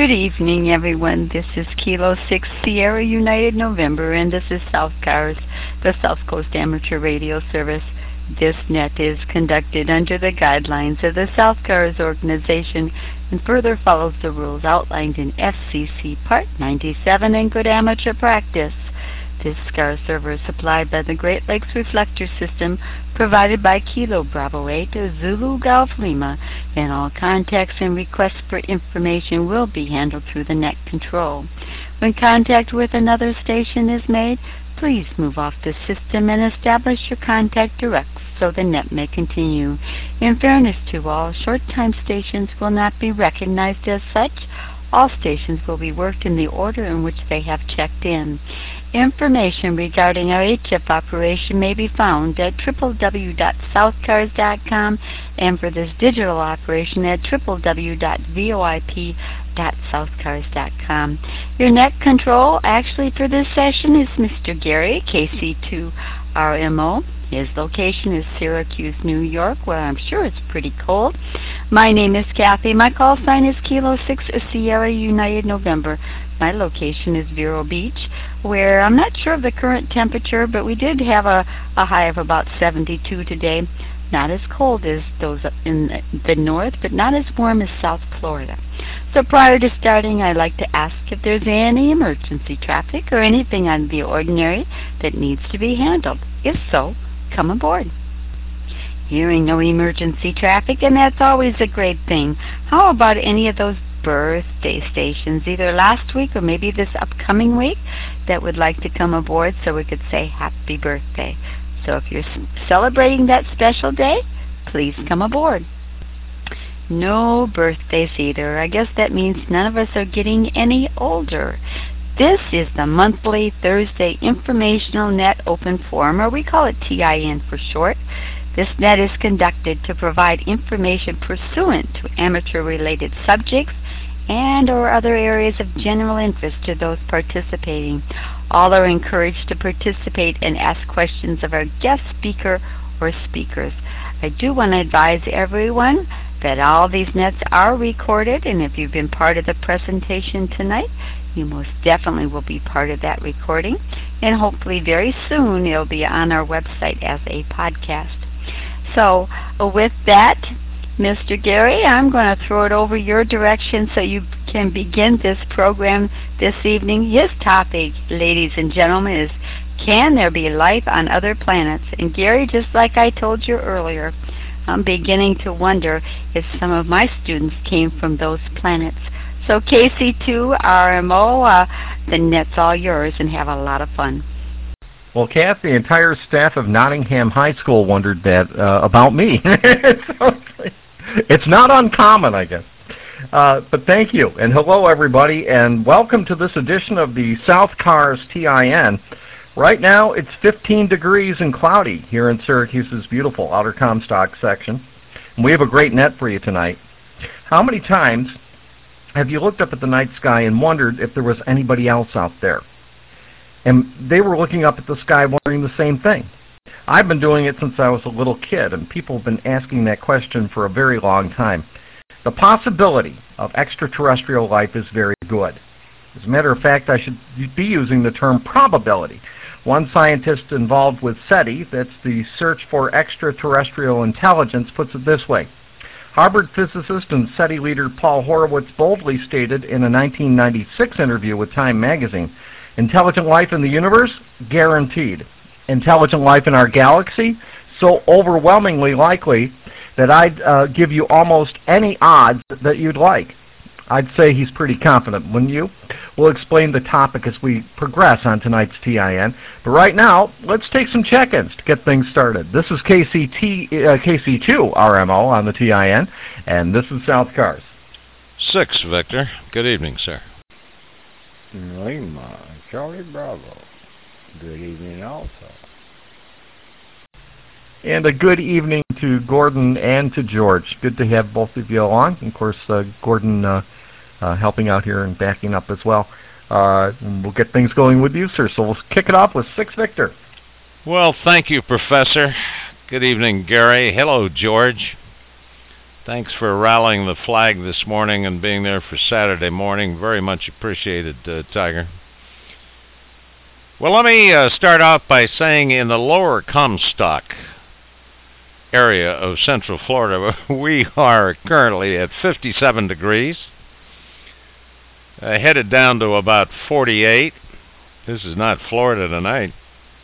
Good evening, everyone. This is Kilo 6 Sierra United November, and this is South Cars, the South Coast Amateur Radio Service. This net is conducted under the guidelines of the South Cars organization and further follows the rules outlined in FCC Part 97 and Good Amateur Practice. This SCAR server is supplied by the Great Lakes Reflector System provided by Kilo Bravo 8 Zulu Golf Lima, and all contacts and requests for information will be handled through the net control. When contact with another station is made, please move off the system and establish your contact direct so the net may continue. In fairness to all, short-time stations will not be recognized as such. All stations will be worked in the order in which they have checked in. Information regarding our HF operation may be found at www.southcars.com and for this digital operation at www.voip.southcars.com. Your net control actually for this session is Mr. Gary, KC2RMO. His location is Syracuse, New York, where I'm sure it's pretty cold. My name is Kathy. My call sign is Kilo 6 Sierra United November. My location is Vero Beach, where I'm not sure of the current temperature, but we did have a high of about 72 today. Not as cold as those up in the north, but not as warm as South Florida. So prior to starting, I'd like to ask if there's any emergency traffic or anything out of the ordinary that needs to be handled. If so, come aboard. Hearing no emergency traffic, and that's always a great thing. How about any of those birthday stations, either last week or maybe this upcoming week, that would like to come aboard so we could say happy birthday? So if you're celebrating that special day, please come aboard. No birthdays either. I guess that means none of us are getting any older. This is the monthly Thursday Informational Net Open Forum, or we call it TIN for short. This net is conducted to provide information pursuant to amateur-related subjects and or other areas of general interest to those participating. All are encouraged to participate and ask questions of our guest speaker or speakers. I do want to advise everyone that all these nets are recorded, and if you've been part of the presentation tonight, you most definitely will be part of that recording, and hopefully very soon it'll be on our website as a podcast. So with that, Mr. Gary, I'm going to throw it over your direction so you can begin this program this evening. His topic, ladies and gentlemen, is can there be life on other planets? And Gary, just like I told you earlier, I'm beginning to wonder if some of my students came from those planets. So KC2RMO, the net's all yours, and have a lot of fun. Well, Kath, the entire staff of Nottingham High School wondered that about me. It's not uncommon, I guess. But thank you, and hello, everybody, and welcome to this edition of the South Cars TIN. Right now, it's 15 degrees and cloudy here in Syracuse's beautiful Outer Comstock section. And we have a great net for you tonight. How many times have you looked up at the night sky and wondered if there was anybody else out there? And they were looking up at the sky wondering the same thing. I've been doing it since I was a little kid, and people have been asking that question for a very long time. The possibility of extraterrestrial life is very good. As a matter of fact, I should be using the term probability. One scientist involved with SETI, that's the Search for Extraterrestrial Intelligence, puts it this way. Harvard physicist and SETI leader Paul Horowitz boldly stated in a 1996 interview with Time magazine, intelligent life in the universe? Guaranteed. Intelligent life in our galaxy? So overwhelmingly likely that I'd give you almost any odds that you'd like. I'd say he's pretty confident, wouldn't you? We'll explain the topic as we progress on tonight's TIN. But right now, let's take some check-ins to get things started. This is KC2RMO on the TIN, and this is South Cars. 6, Victor. Good evening, sir. Lima, Charlie Bravo. Good evening also. And a good evening to Gordon and to George. Good to have both of you along. And of course, Gordon helping out here and backing up as well. And we'll get things going with you, sir. So we'll kick it off with 6, Victor. Well, thank you, Professor. Good evening, Gary. Hello, George. Thanks for rallying the flag this morning and being there for Saturday morning. Very much appreciated, Tiger. Well, let me start off by saying in the lower Comstock area of Central Florida, we are currently at 57 degrees, headed down to about 48. This is not Florida tonight.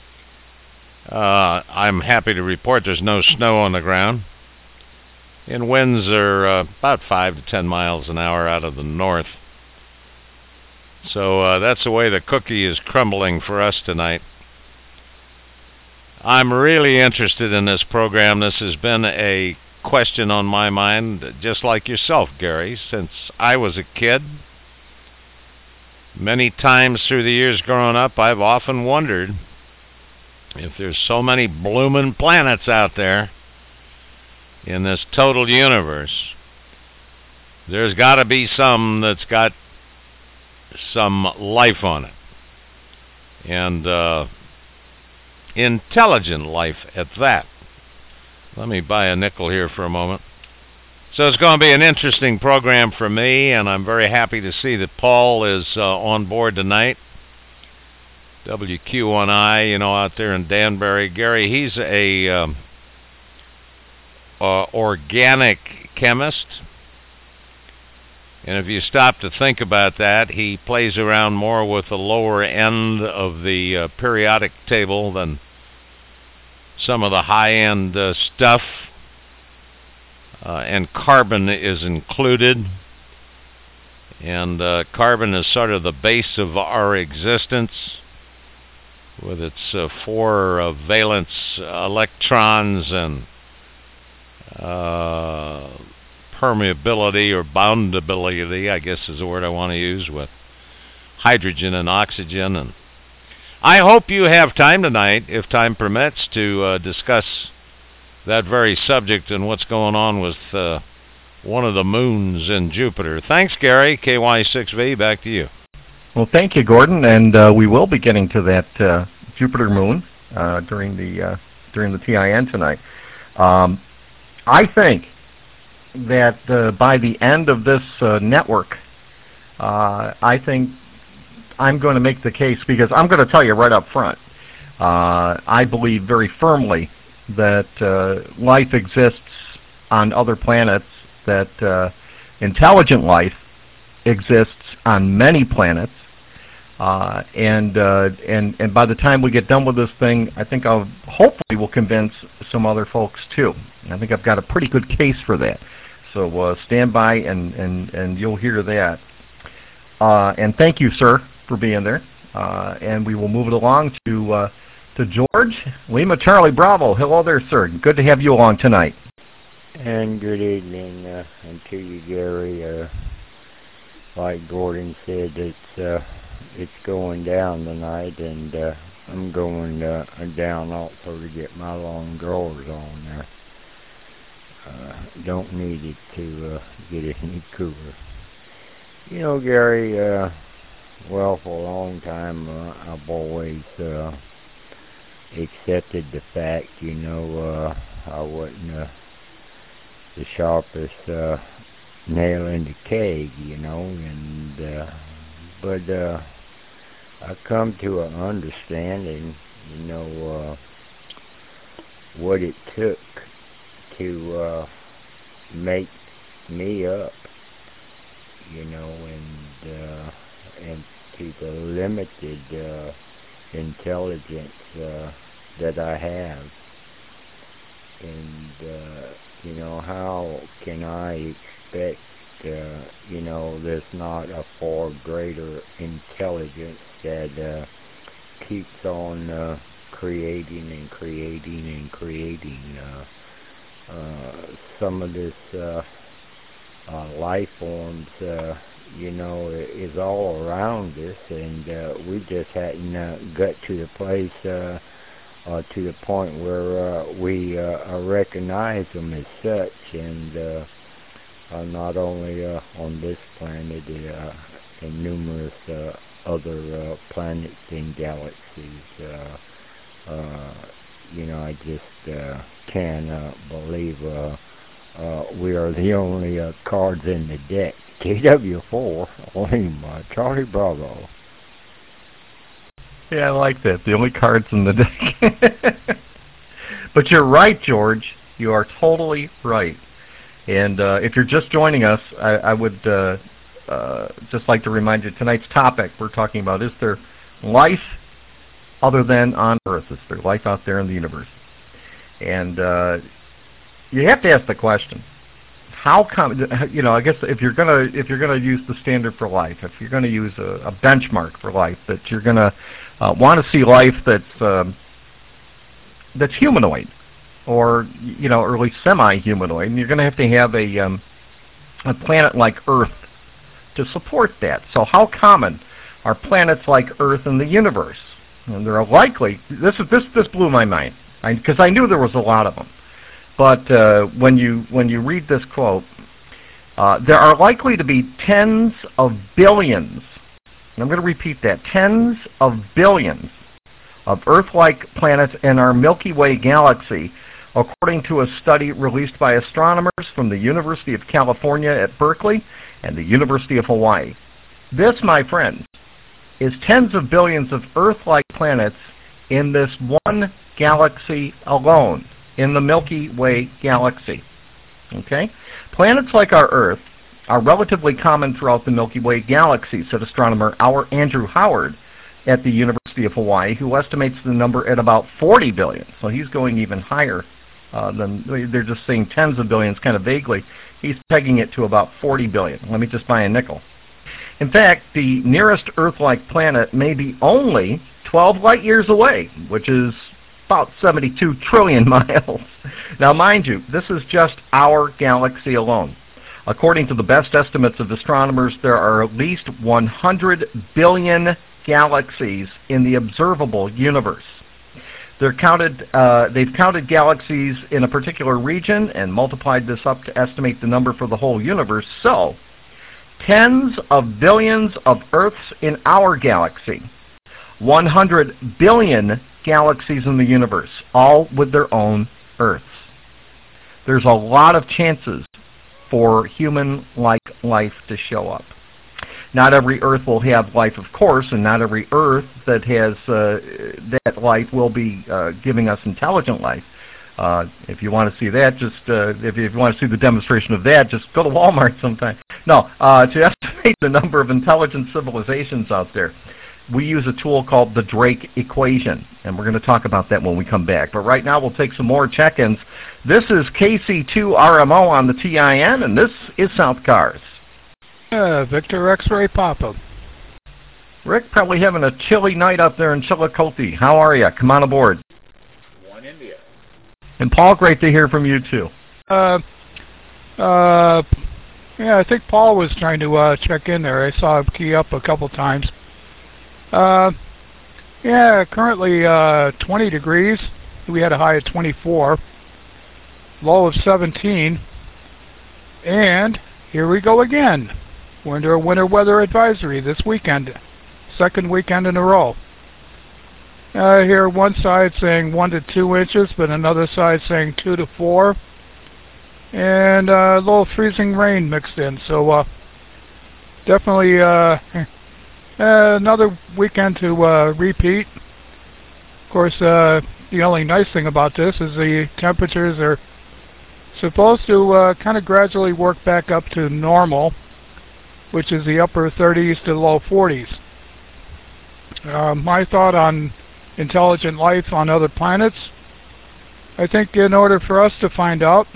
I'm happy to report there's no snow on the ground. And winds are about 5 to 10 miles an hour out of the north. So that's the way the cookie is crumbling for us tonight. I'm really interested in this program. This has been a question on my mind, just like yourself, Gary, since I was a kid. Many times through the years growing up, I've often wondered if there's so many bloomin' planets out there in this total universe, there's got to be some that's got some life on it. And intelligent life at that. Let me buy a nickel here for a moment. So it's going to be an interesting program for me, and I'm very happy to see that Paul is on board tonight. WQ1I, out there in Danbury. Gary, he's a organic chemist. And if you stop to think about that, he plays around more with the lower end of the periodic table than some of the high-end stuff. And carbon is included. And carbon is sort of the base of our existence, with its 4 valence electrons and permeability or boundability, I guess is the word I want to use, with hydrogen and oxygen. And I hope you have time tonight, if time permits, to discuss that very subject and what's going on with one of the moons in Jupiter. Thanks, Gary. KY6V, back to you. Well, thank you, Gordon, and we will be getting to that Jupiter moon during the TIN tonight. I think that by the end of this network, I think I'm going to make the case, because I'm going to tell you right up front, I believe very firmly that life exists on other planets, that intelligent life exists on many planets, and by the time we get done with this thing, I think hopefully will convince some other folks too. And I think I've got a pretty good case for that. So stand by and you'll hear that. And thank you, sir, for being there. And we will move it along to George, Lima Charlie Bravo. Hello there, sir. Good to have you along tonight. And good evening, and to you, Gary. Like Gordon said, it's going down tonight, and I'm going down also to get my long drawers on there. Don't need it to get it any cooler. Gary, well, for a long time, I've always accepted the fact, I wasn't the sharpest nail in the keg, but I come to an understanding, what it took to make me up, and to the limited intelligence that I have. And how can I expect there's not a far greater intelligence that keeps on creating and creating and creating some of this life forms, is all around us, and we just hadn't got to the place, to the point where we recognize them as such, and not only on this planet, and numerous other planets and galaxies. I just can't believe we are the only cards in the deck. KW4, Lima, Charlie Bravo. Yeah, I like that. The only cards in the deck. But you're right, George. You are totally right. And if you're just joining us, I would just like to remind you, tonight's topic we're talking about, is there life other than on Earth? Is there life out there in the universe? And you have to ask the question: how come? You know, I guess if you're gonna use the standard for life, if you're gonna use a benchmark for life, that you're gonna want to see life that's humanoid, or or at least semi-humanoid, and you're gonna have a planet like Earth to support that. So how common are planets like Earth in the universe? And there are likely, this blew my mind, because I knew there was a lot of them. But when you read this quote, there are likely to be tens of billions, and I'm going to repeat that, tens of billions of Earth-like planets in our Milky Way galaxy, according to a study released by astronomers from the University of California at Berkeley and the University of Hawaii. This, my friends, is tens of billions of Earth-like planets in this one galaxy alone, in the Milky Way galaxy. Okay? Planets like our Earth are relatively common throughout the Milky Way galaxy, said astronomer Andrew Howard at the University of Hawaii, who estimates the number at about 40 billion. So he's going even higher than, they're just saying tens of billions kind of vaguely. He's pegging it to about 40 billion. Let me just buy a nickel. In fact, the nearest Earth-like planet may be only 12 light years away, which is about 72 trillion miles. Now, mind you, this is just our galaxy alone. According to the best estimates of astronomers, there are at least 100 billion galaxies in the observable universe. They've counted galaxies in a particular region and multiplied this up to estimate the number for the whole universe. So, tens of billions of Earths in our galaxy, 100 billion galaxies in the universe, all with their own Earths. There's a lot of chances for human-like life to show up. Not every Earth will have life, of course, and not every Earth that has that life will be giving us intelligent life. If you want to see that, just if you want to see the demonstration of that, just go to Walmart sometime. No, to estimate the number of intelligent civilizations out there, we use a tool called the Drake equation, and we're going to talk about that when we come back. But right now, we'll take some more check-ins. This is KC2RMO on the TIN, and this is South Cars. Victor X-Ray Papa. Rick, probably having a chilly night up there in Chillicothe. How are you? Come on aboard. One India. And Paul, great to hear from you, too. Yeah, I think Paul was trying to check in there. I saw him key up a couple times. Yeah, currently 20 degrees. We had a high of 24, low of 17, and here we go again. We're under a winter weather advisory this weekend, second weekend in a row. Here one side saying 1 to 2 inches, but another side saying 2 to 4, and a little freezing rain mixed in. So definitely another weekend to repeat. Of course, the only nice thing about this is the temperatures are supposed to kind of gradually work back up to normal, which is the upper 30s to low 40s. My thought on intelligent life on other planets, I think in order for us to find out,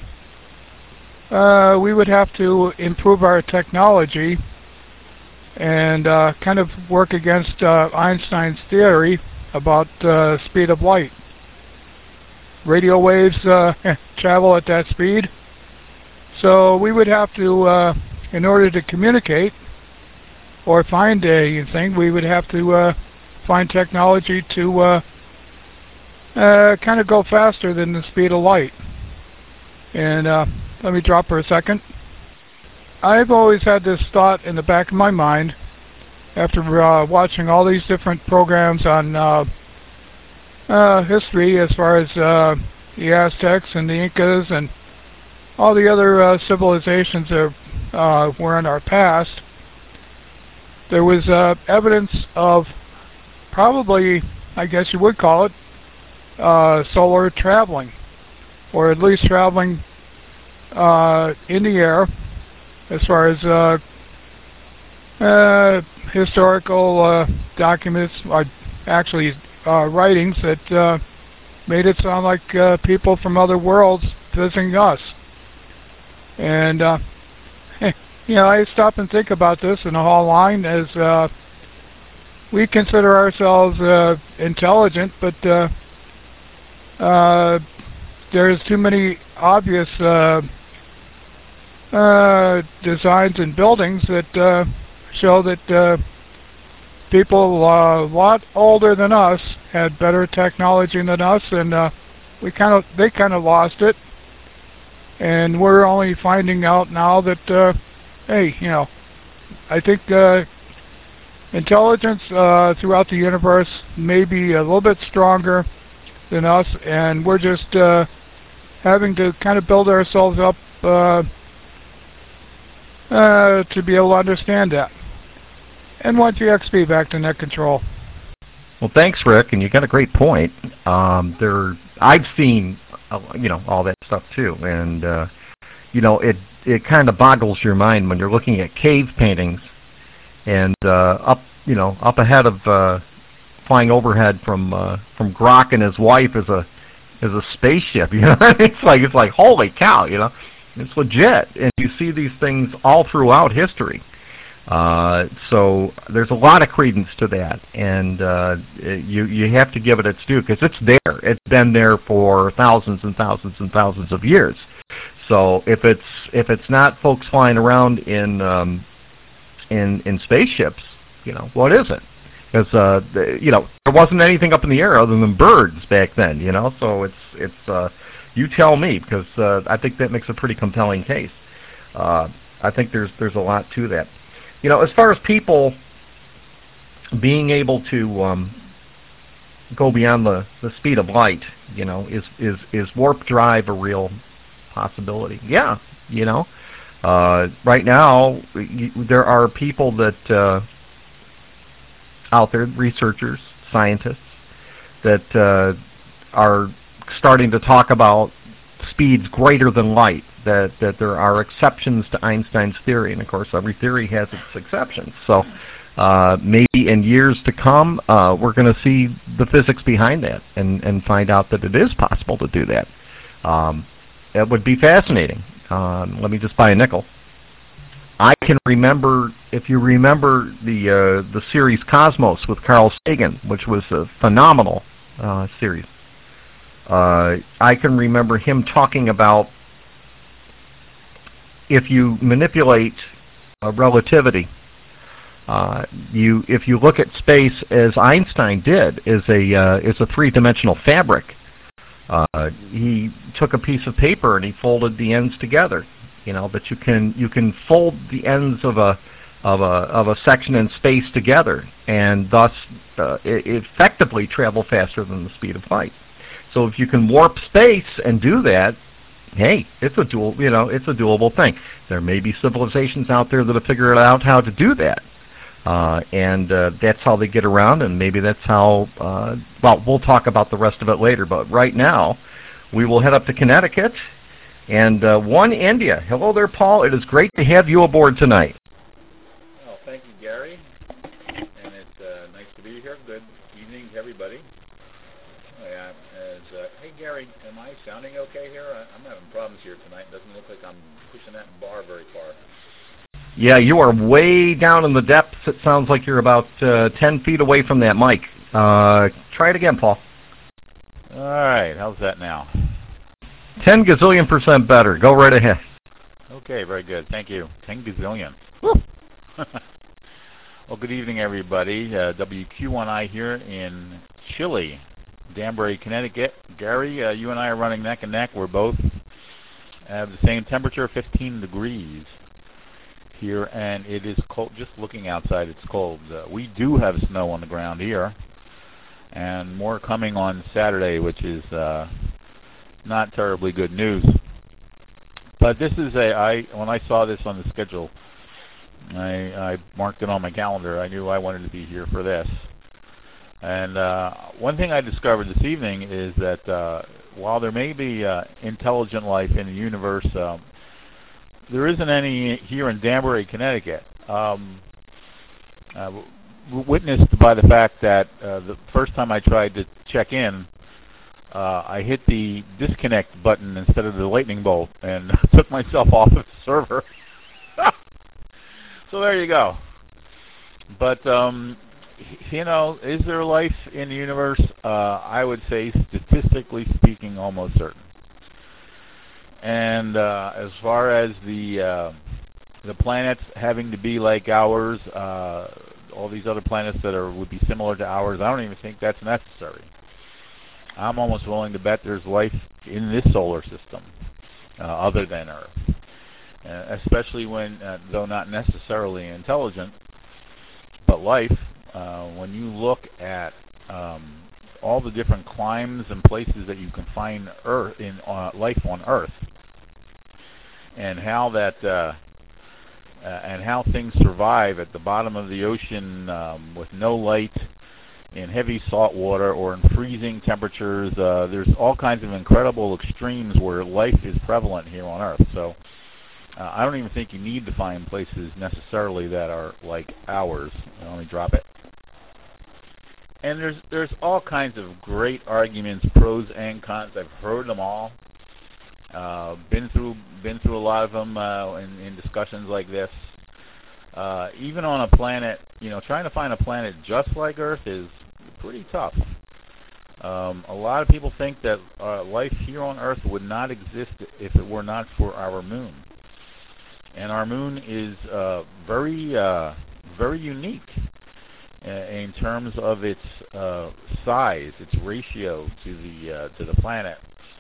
we would have to improve our technology and kind of work against Einstein's theory about speed of light. Radio waves travel at that speed, so we would have to, in order to communicate or find anything, we would have to find technology to kind of go faster than the speed of light. And let me drop for a second. I've always had this thought in the back of my mind after watching all these different programs on history as far as the Aztecs and the Incas and all the other civilizations that were in our past, there was evidence of probably, I guess you would call it, solar traveling, or at least traveling in the air, as far as historical documents, actually writings that made it sound like people from other worlds visiting us. And you know, I stop and think about this in the whole line, as we consider ourselves intelligent, but there's too many obvious designs and buildings that show that people a lot older than us had better technology than us, and they kind of lost it, and we're only finding out now that hey, you know, I think intelligence throughout the universe may be a little bit stronger than us, and we're just having to kind of build ourselves up to be able to understand that. And 1GXP, back to net control. Well, thanks, Rick, and you got a great point. I've seen, you know, all that stuff too, and you know, it kind of boggles your mind when you're looking at cave paintings, and up ahead of flying overhead from Grok and his wife is a spaceship. You know, it's like holy cow, you know, it's legit, and you see these things all throughout history. So there's a lot of credence to that, and you have to give it its due, because it's there. It's been there for thousands and thousands and thousands of years. So if it's not folks flying around in spaceships, you know, what is it? Because you know, there wasn't anything up in the air other than birds back then, you know. So it's you tell me, because I think that makes a pretty compelling case. I think there's a lot to that. You know, as far as people being able to go beyond the speed of light, you know, is warp drive a real possibility? Yeah, you know. Right now, there are people that out there, researchers, scientists, that are starting to talk about speeds greater than light, that there are exceptions to Einstein's theory, and of course every theory has its exceptions. So maybe in years to come we're going to see the physics behind that and find out that it is possible to do that. It would be fascinating. Let me just buy a nickel. I can remember, if you remember the series Cosmos with Carl Sagan, which was a phenomenal series. I can remember him talking about, if you manipulate relativity, if you look at space as Einstein did, is a three-dimensional fabric. He took a piece of paper and he folded the ends together. You know, but you can fold the ends of a section in space together, and thus effectively travel faster than the speed of light. So if you can warp space and do that, hey, it's a doable thing. There may be civilizations out there that have figured out how to do that, and that's how they get around, and maybe that's how. Well, we'll talk about the rest of it later. But right now, we will head up to Connecticut and One India. Hello there, Paul. It is great to have you aboard tonight. Well, thank you, Gary, and it's nice to be here. Good evening to everybody. Hey, Gary, am I sounding okay here? I'm having problems here tonight. It doesn't look like I'm pushing that bar very far. Yeah, you are way down in the depths. It sounds like you're about 10 feet away from that mic. Try it again, Paul. All right. How's that now? 10 gazillion% better. Go right ahead. Okay, very good. Thank you. 10 gazillion. Well, good evening, everybody. WQ1I here in Chile, Danbury, Connecticut. Gary, you and I are running neck and neck. We're both have the same temperature, 15 degrees here, and it is cold. Just looking outside, it's cold. We do have snow on the ground here, and more coming on Saturday, which is not terribly good news. But this is when I saw this on the schedule, I marked it on my calendar. I knew I wanted to be here for this. And one thing I discovered this evening is that while there may be intelligent life in the universe, there isn't any here in Danbury, Connecticut. Witnessed by the fact that the first time I tried to check in, I hit the disconnect button instead of the lightning bolt and took myself off of the server. So there you go. But, you know, is there life in the universe? I would say, statistically speaking, almost certain. And as far as the planets having to be like ours, all these other planets that would be similar to ours, I don't even think that's necessary. I'm almost willing to bet there's life in this solar system other than Earth. Especially when, though not necessarily intelligent, but life, when you look at all the different climes and places that you can find Earth in life on Earth, and how that and how things survive at the bottom of the ocean with no light, in heavy salt water, or in freezing temperatures. There's all kinds of incredible extremes where life is prevalent here on Earth. So I don't even think you need to find places necessarily that are like ours. Let me drop it. And there's all kinds of great arguments, pros and cons. I've heard them all. Been through a lot of them in discussions like this. Even on a planet, you know, trying to find a planet just like Earth is pretty tough. A lot of people think that life here on Earth would not exist if it were not for our moon. And our moon is very unique in terms of its size, its ratio to the planet.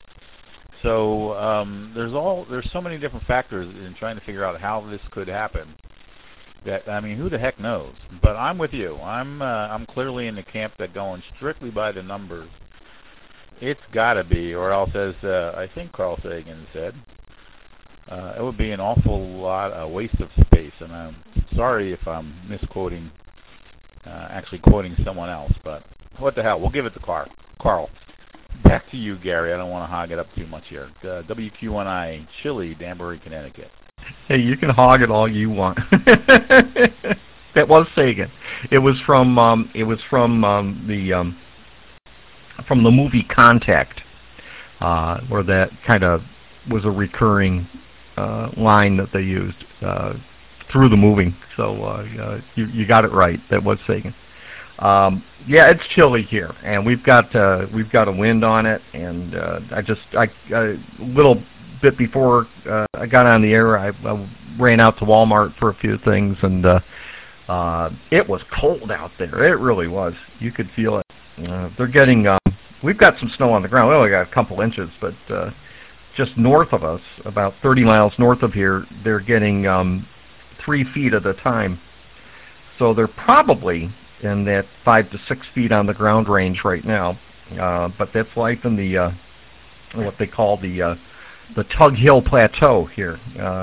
So there's so many different factors in trying to figure out how this could happen. That, I mean, who the heck knows? But I'm with you. I'm clearly in the camp that going strictly by the numbers, it's got to be, or else, as I think Carl Sagan said, it would be an awful lot a waste of space. And I'm sorry if I'm misquoting, actually quoting someone else, but what the hell? We'll give it to Carl. Back to you, Gary. I don't want to hog it up too much here. WQ1I, Chile, Danbury, Connecticut. Hey, you can hog it all you want. That was Sagan. It was from the movie Contact, where that kind of was a recurring line that they used through the movie. So you got it right. That was Sagan. Yeah, it's chilly here, and we've got a wind on it, and a little bit before I got on the air, I ran out to Walmart for a few things, and it was cold out there. It really was. You could feel it. They're getting. We've got some snow on the ground. We only got a couple inches, but just north of us, about 30 miles north of here, they're getting 3 feet at a time. So they're probably in that 5 to 6 feet on the ground range right now. But that's life in the what they call the Tug Hill Plateau here.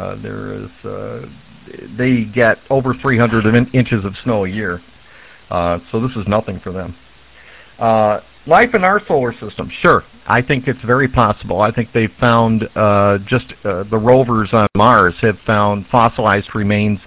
They get over 300 inches of snow a year. So this is nothing for them. Life in our solar system, sure. I think it's very possible. I think they've found the rovers on Mars have found fossilized remains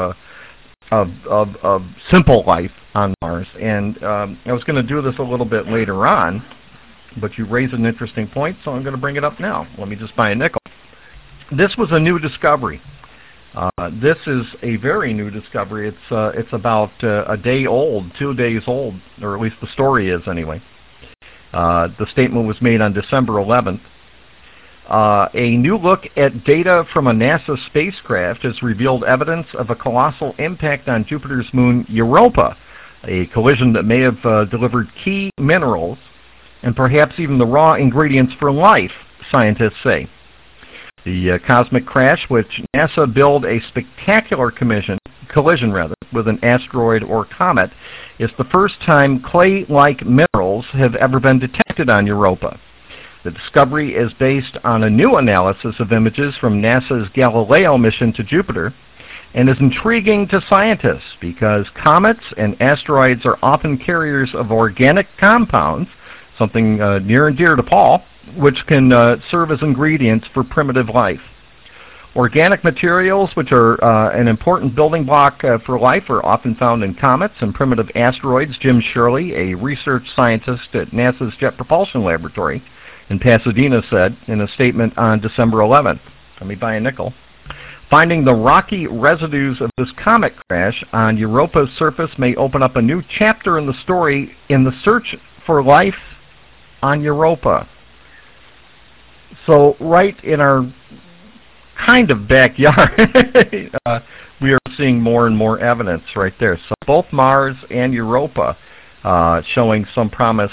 of simple life on Mars. And I was going to do this a little bit later on, but you raise an interesting point, so I'm going to bring it up now. Let me just buy a nickel. This was a new discovery. This is a very new discovery. It's about a day old, 2 days old, or at least the story is anyway. The statement was made on December 11th. A new look at data from a NASA spacecraft has revealed evidence of a colossal impact on Jupiter's moon Europa, a collision that may have delivered key minerals and perhaps even the raw ingredients for life, scientists say. The cosmic crash, which NASA billed a spectacular collision with an asteroid or comet, is the first time clay-like minerals have ever been detected on Europa. The discovery is based on a new analysis of images from NASA's Galileo mission to Jupiter and is intriguing to scientists because comets and asteroids are often carriers of organic compounds, something near and dear to Paul, which can serve as ingredients for primitive life. Organic materials, which are an important building block for life, are often found in comets and primitive asteroids. Jim Shirley, a research scientist at NASA's Jet Propulsion Laboratory in Pasadena, said in a statement on December 11th, let me buy a nickel, finding the rocky residues of this comet crash on Europa's surface may open up a new chapter in the story in the search for life on Europa. So right in our kind of backyard, we are seeing more and more evidence right there. So both Mars and Europa showing some promise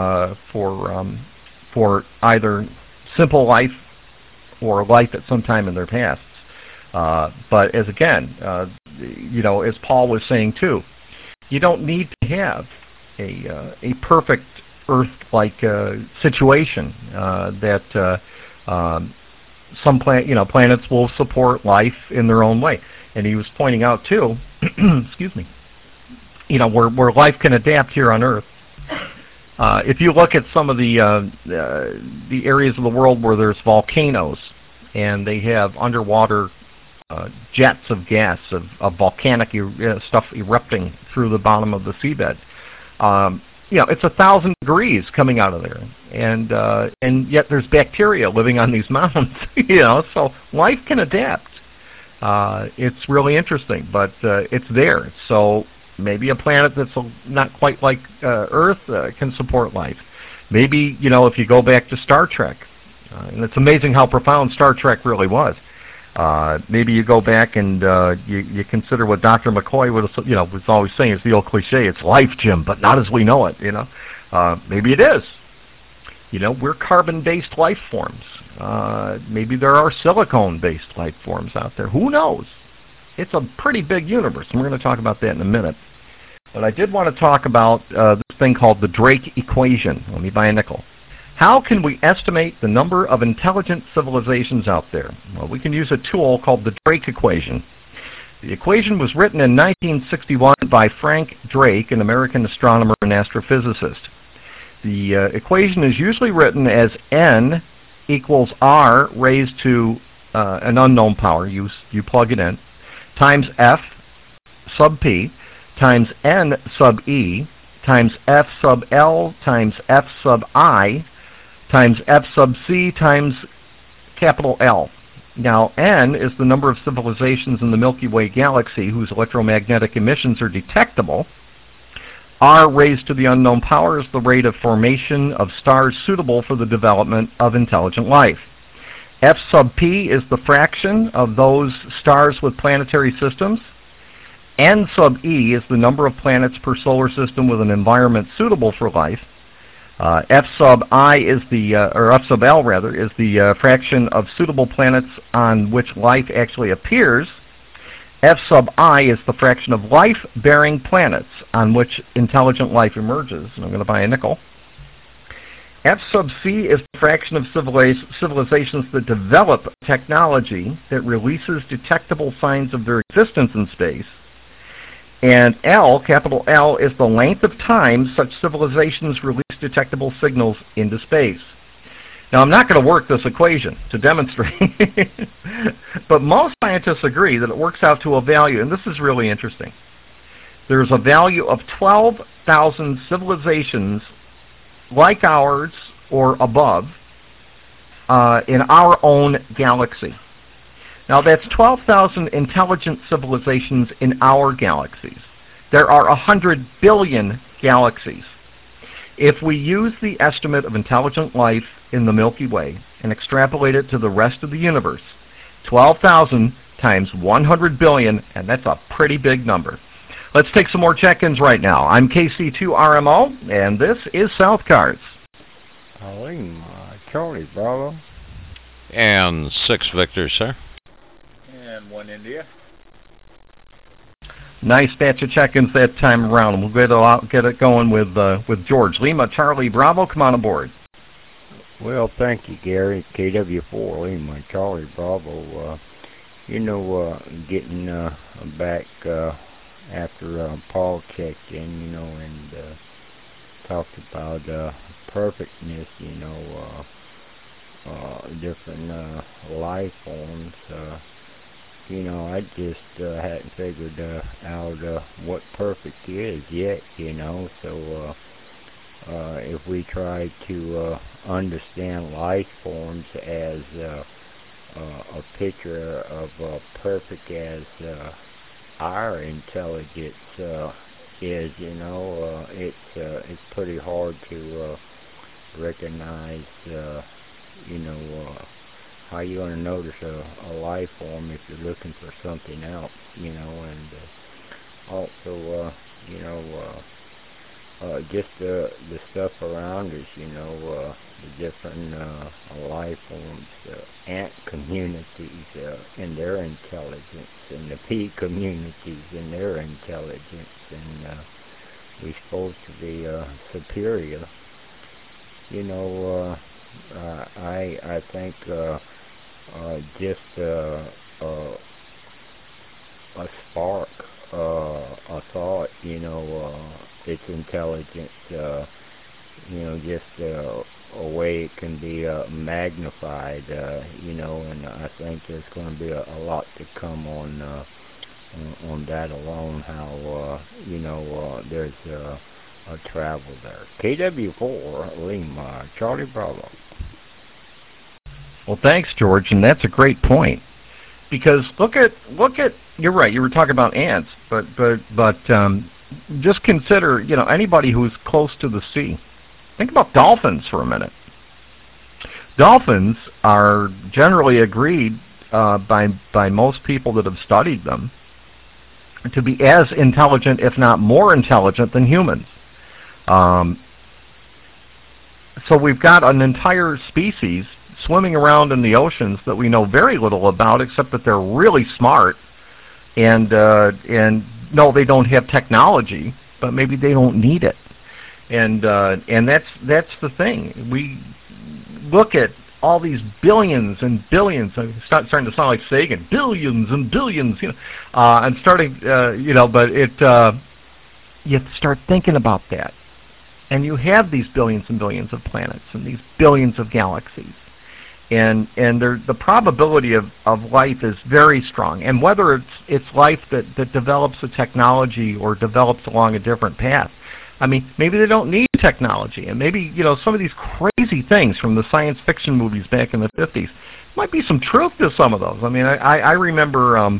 for either simple life or life at some time in their past. But as again, as Paul was saying too, you don't need to have a perfect Earth-like situation that some planets will support life in their own way. And he was pointing out too, excuse me, where life can adapt here on Earth. If you look at some of the areas of the world where there's volcanoes and they have underwater jets of gas of volcanic stuff erupting through the bottom of the seabed, it's 1,000 degrees coming out of there, and yet there's bacteria living on these mountains. So life can adapt. It's really interesting, but it's there. So maybe a planet that's not quite like Earth can support life. Maybe if you go back to Star Trek, and it's amazing how profound Star Trek really was. Maybe you go back and you consider what Dr. McCoy was always saying. It's the old cliche. It's life, Jim, but not as we know it. Maybe it is. We're carbon-based life forms. Maybe there are silicone-based life forms out there. Who knows? It's a pretty big universe, and we're going to talk about that in a minute. But I did want to talk about this thing called the Drake equation. Let me buy a nickel. How can we estimate the number of intelligent civilizations out there? Well, we can use a tool called the Drake equation. The equation was written in 1961 by Frank Drake, an American astronomer and astrophysicist. The equation is usually written as n equals r raised to an unknown power, you plug it in, times f sub p, times n sub e, times f sub l, times f sub I, times f sub c, times capital L. Now, n is the number of civilizations in the Milky Way galaxy whose electromagnetic emissions are detectable. R raised to the unknown power is the rate of formation of stars suitable for the development of intelligent life. F sub p is the fraction of those stars with planetary systems. N sub e is the number of planets per solar system with an environment suitable for life. F sub I is or F sub L rather, is the fraction of suitable planets on which life actually appears. F sub I is the fraction of life-bearing planets on which intelligent life emerges. And I'm going to buy a nickel. F sub C is the fraction of civilizations that develop technology that releases detectable signs of their existence in space. And L, capital L, is the length of time such civilizations release detectable signals into space. Now, I'm not going to work this equation to demonstrate, but most scientists agree that it works out to a value, and this is really interesting. There's a value of 12,000 civilizations like ours or above in our own galaxy. Now, that's 12,000 intelligent civilizations in our galaxies. There are 100 billion galaxies. If we use the estimate of intelligent life in the Milky Way and extrapolate it to the rest of the universe, 12,000 times 100 billion, and that's a pretty big number. Let's take some more check-ins right now. I'm KC2RMO, and this is South Cars. Charlie Bravo. And 6 Victor, sir. And 1 India. Nice batch of check-ins that time around. We'll get it going with George. Lima, Charlie, Bravo, come on aboard. Well, thank you, Gary. KW4 Lima, Charlie Bravo. Getting back after Paul checked in, and talked about perfectness, different life forms. I just hadn't figured out what perfect is yet, so if we try to understand life forms as a picture of perfect as our intelligence is, it's pretty hard to recognize, how you're going to notice a life form if you're looking for something else, and also, just the stuff around us, the different life forms, ant communities and their intelligence, and the pea communities and their intelligence, and we're supposed to be superior. I think just a spark, a thought, it's intelligence, just a way it can be magnified, and I think there's going to be a lot to come on that alone, how, there's a travel there. KW4 Lima, Charlie Bravo. Well, thanks, George, and that's a great point. Because look at you're right. You were talking about ants, but just consider anybody who's close to the sea. Think about dolphins for a minute. Dolphins are generally agreed by most people that have studied them to be as intelligent, if not more intelligent, than humans. So we've got an entire species swimming around in the oceans that we know very little about, except that they're really smart, and no, they don't have technology, but maybe they don't need it, and that's the thing. We look at all these billions and billions. I'm starting to sound like Sagan. Billions and billions. I'm starting. But you have to start thinking about that, and you have these billions and billions of planets and these billions of galaxies. And the probability of life is very strong. And whether it's life that develops a technology or develops along a different path, I mean, maybe they don't need technology. And maybe, some of these crazy things from the science fiction movies back in the 50s, might be some truth to some of those. I mean, I remember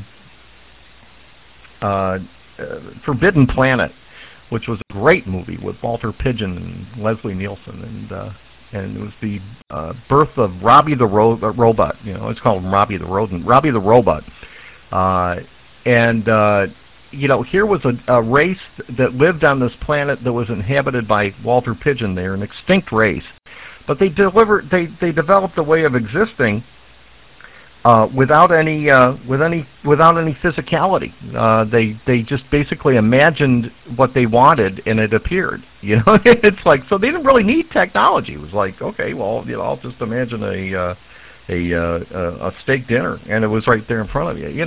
Forbidden Planet, which was a great movie with Walter Pidgeon and Leslie Nielsen, and it was the birth of Robbie the Robot. It's called Robbie the Rodent. Robbie the Robot. Here was a race that lived on this planet that was inhabited by Walter Pidgeon. They're an extinct race, but they developed a way of existing without any physicality. They just basically imagined what they wanted, and it appeared. It's like, so they didn't really need technology. It was like, okay, well, I'll just imagine a steak dinner, and it was right there in front of you.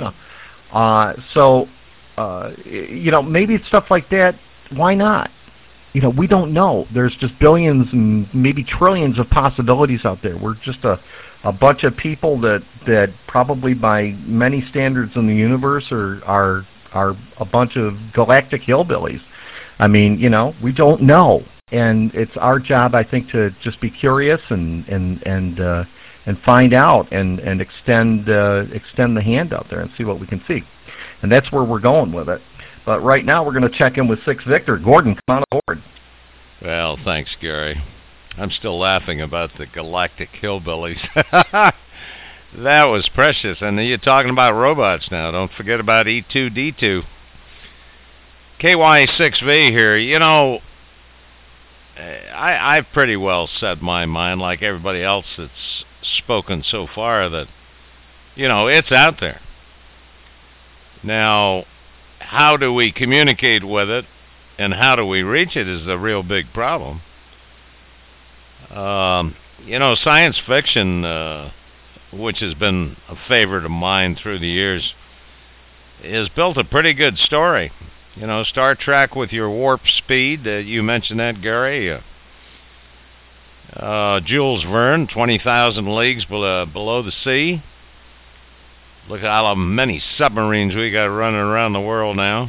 Maybe it's stuff like that. Why not? We don't know. There's just billions and maybe trillions of possibilities out there. We're just a bunch of people that probably by many standards in the universe are a bunch of galactic hillbillies. I mean, we don't know, and it's our job, I think, to just be curious and find out and extend the hand out there and see what we can see, and that's where we're going with it. But right now, we're going to check in with 6 Victor. Gordon, come on aboard. Well, thanks, Gary. I'm still laughing about the galactic hillbillies. That was precious. And you're talking about robots now. Don't forget about E2D2. KY6V here. I've pretty well said my mind, like everybody else that's spoken so far, that, it's out there. Now, how do we communicate with it and how do we reach it is the real big problem. You know, science fiction, which has been a favorite of mine through the years, has built a pretty good story. You know, Star Trek with your warp speed, you mentioned that, Gary. Jules Verne, 20,000 Leagues Below the Sea. Look at how many submarines we got running around the world now.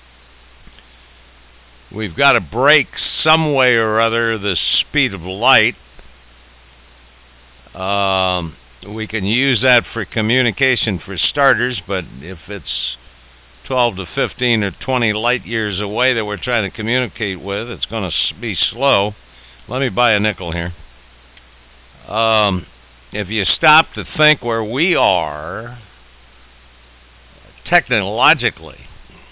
We've got to break some way or other the speed of light. We can use that for communication for starters, but if it's 12 to 15 or 20 light years away that we're trying to communicate with, it's going to be slow. Let me buy a nickel here. If you stop to think where we are technologically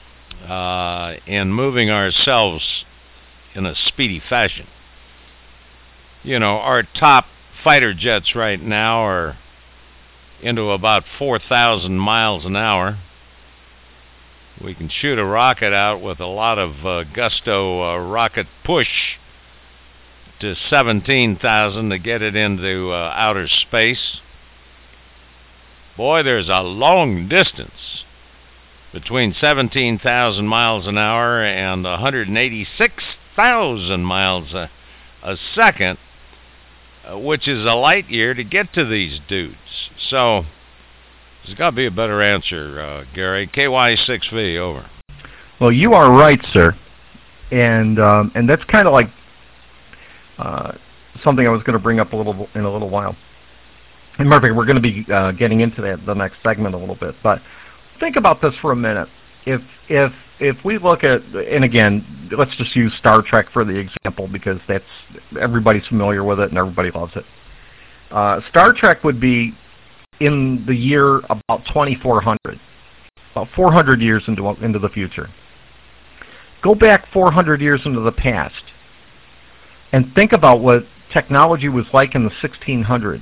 in moving ourselves in a speedy fashion, you know, our top fighter jets right now are into about 4,000 miles an hour. We can shoot a rocket out with a lot of gusto, rocket push to 17,000 to get it into outer space. Boy, there's a long distance between 17,000 miles an hour and 186,000 miles a second, which is a light year to get to these dudes. So there's got to be a better answer, Gary. KY6V, over. Well, you are right, sir, and that's kind of like something I was going to bring up in a little while. And Murphy, we're going to be getting into that the next segment a little bit, but think about this for a minute. If we look at, and again, let's just use Star Trek for the example because that's everybody's familiar with it and everybody loves it. Star Trek would be in the year about 2400, about 400 years into the future. Go back 400 years into the past and think about what technology was like in the 1600s.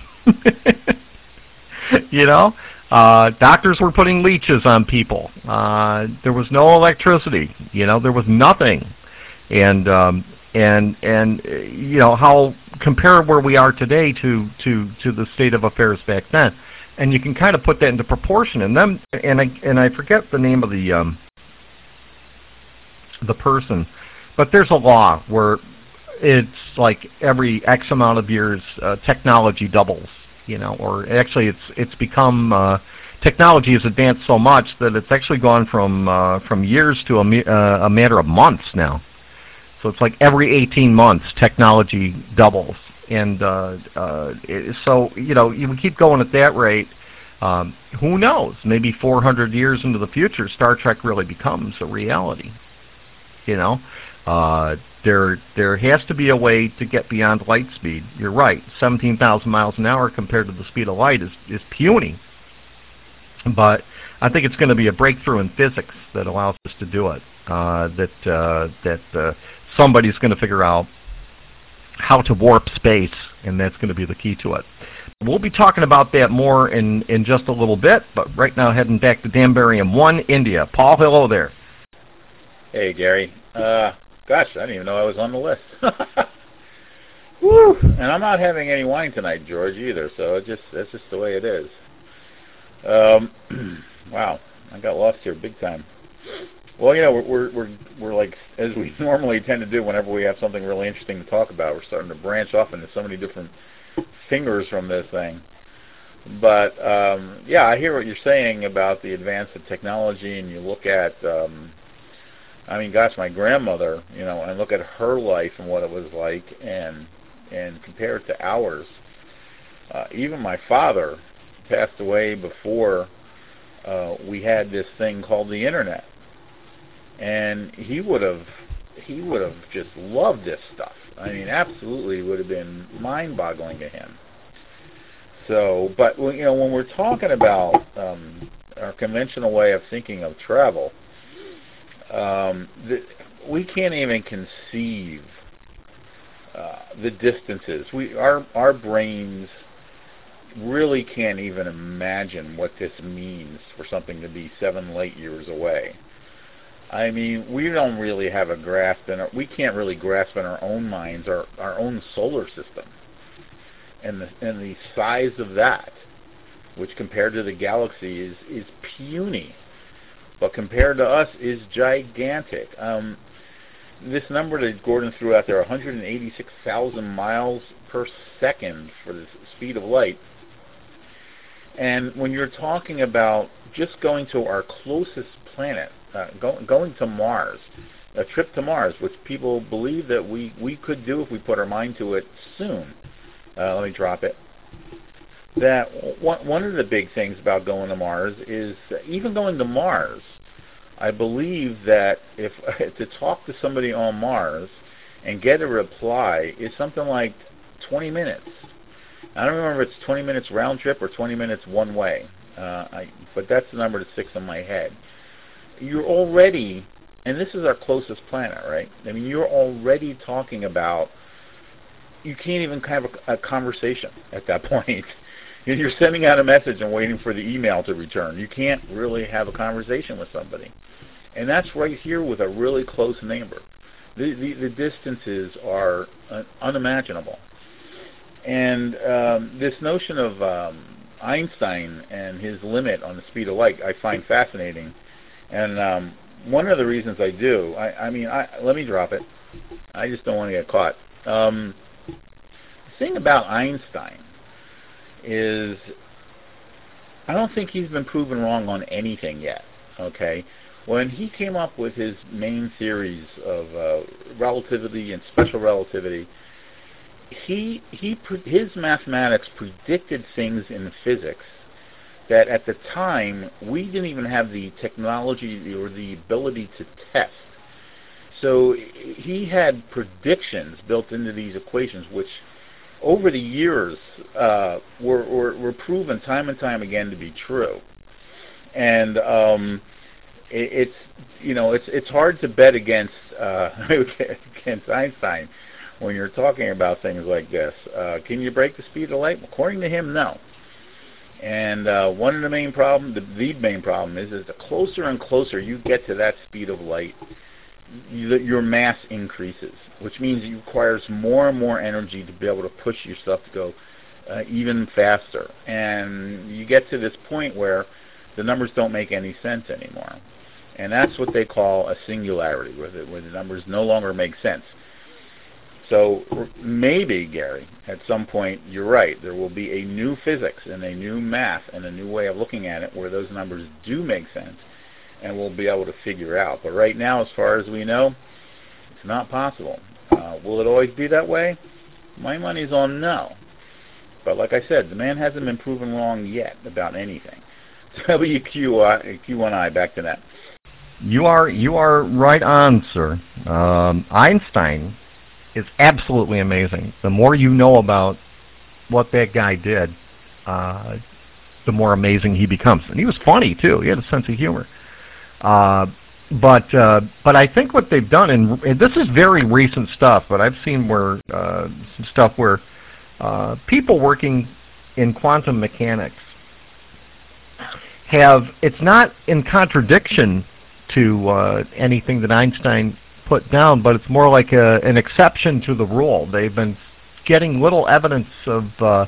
You know? Doctors were putting leeches on people. There was no electricity. You know, there was nothing. And you know, how compare where we are today to the state of affairs back then. And you can kind of put that into proportion. And then I forget the name of the person, but there's a law where it's like every X amount of years technology doubles. You know, or actually it's become technology has advanced so much that it's actually gone from years to a matter of months now. So it's like every 18 months technology doubles, and so you know, you keep going at that rate. Who knows? Maybe 400 years into the future, Star Trek really becomes a reality. You know. There has to be a way to get beyond light speed. You're right. 17,000 miles an hour compared to the speed of light is puny. But I think it's going to be a breakthrough in physics that allows us to do it. That somebody's going to figure out how to warp space, and that's going to be the key to it. We'll be talking about that more in just a little bit, but right now heading back to Dambarium 1, India. Paul, hello there. Hey, Gary. Gosh, I didn't even know I was on the list. Woo! And I'm not having any wine tonight, George, either. So that's just the way it is. Wow, I got lost here big time. Well, you know, we're like, as we normally tend to do whenever we have something really interesting to talk about. We're starting to branch off into so many different fingers from this thing. But yeah, I hear what you're saying about the advance of technology, and you look at. I mean, gosh, my grandmother, you know, and look at her life and what it was like, and compare it to ours. Even my father passed away before we had this thing called the internet, and he would have just loved this stuff. I mean, absolutely, would have been mind-boggling to him. So, but you know, when we're talking about our conventional way of thinking of travel. We can't even conceive the distances. Our brains really can't even imagine what this means for something to be 7 light years away. I mean, we don't really have a grasp, we can't really grasp in our own minds our own solar system. and the size of that, which compared to the galaxy is puny, but compared to us is gigantic. This number that Gordon threw out there, 186,000 miles per second for the speed of light. And when you're talking about just going to our closest planet, going to Mars, a trip to Mars, which people believe that we could do if we put our mind to it soon. Let me drop it. That one of the big things about going to Mars is even going to Mars, I believe that if to talk to somebody on Mars and get a reply is something like 20 minutes. I don't remember if it's 20 minutes round trip or 20 minutes one way, but that's the number that sticks in my head. You're already, and this is our closest planet, right? I mean, you're already talking about, you can't even have a conversation at that point. You're sending out a message and waiting for the email to return. You can't really have a conversation with somebody. And that's right here with a really close neighbor. The distances are unimaginable. And this notion of Einstein and his limit on the speed of light I find fascinating. And one of the reasons I do, let me drop it. I just don't want to get caught. The thing about Einstein is I don't think he's been proven wrong on anything yet, okay? When he came up with his main theories of relativity and special relativity, his mathematics predicted things in physics that at the time we didn't even have the technology or the ability to test. So he had predictions built into these equations which over the years were proven time and time again to be true. And it's hard to bet against Einstein when you're talking about things like this. Can you break the speed of light? According to him, no. And one of the main problems, the main problem is the closer and closer you get to that speed of light, your mass increases, which means it requires more and more energy to be able to push your stuff to go even faster. And you get to this point where the numbers don't make any sense anymore. And that's what they call a singularity, where the numbers no longer make sense. So maybe, Gary, at some point, you're right, there will be a new physics and a new math and a new way of looking at it where those numbers do make sense and we'll be able to figure out. But right now, as far as we know, it's not possible. Will it always be that way? My money's on no. But like I said, the man hasn't been proven wrong yet about anything. WQ1I, back to that. You are right on, sir. Einstein is absolutely amazing. The more you know about what that guy did, the more amazing he becomes. And he was funny too. He had a sense of humor. But I think what they've done, and this is very recent stuff, but I've seen where some stuff where people working in quantum mechanics it's not in contradiction to anything that Einstein put down, but it's more like an exception to the rule. They've been getting little evidence of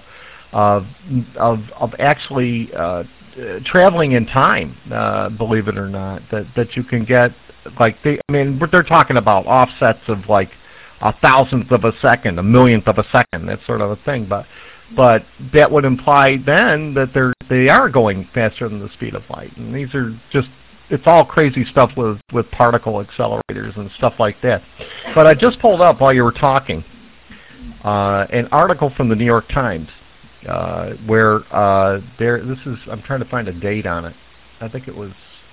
actually traveling in time, believe it or not, that you can get, like, they're talking about offsets of like a thousandth of a second, a millionth of a second, that sort of a thing, but that would imply then that they are going faster than the speed of light, and these are just, it's all crazy stuff with particle accelerators and stuff like that. But I just pulled up while you were talking an article from the New York Times where this is, I'm trying to find a date on it. I think it was,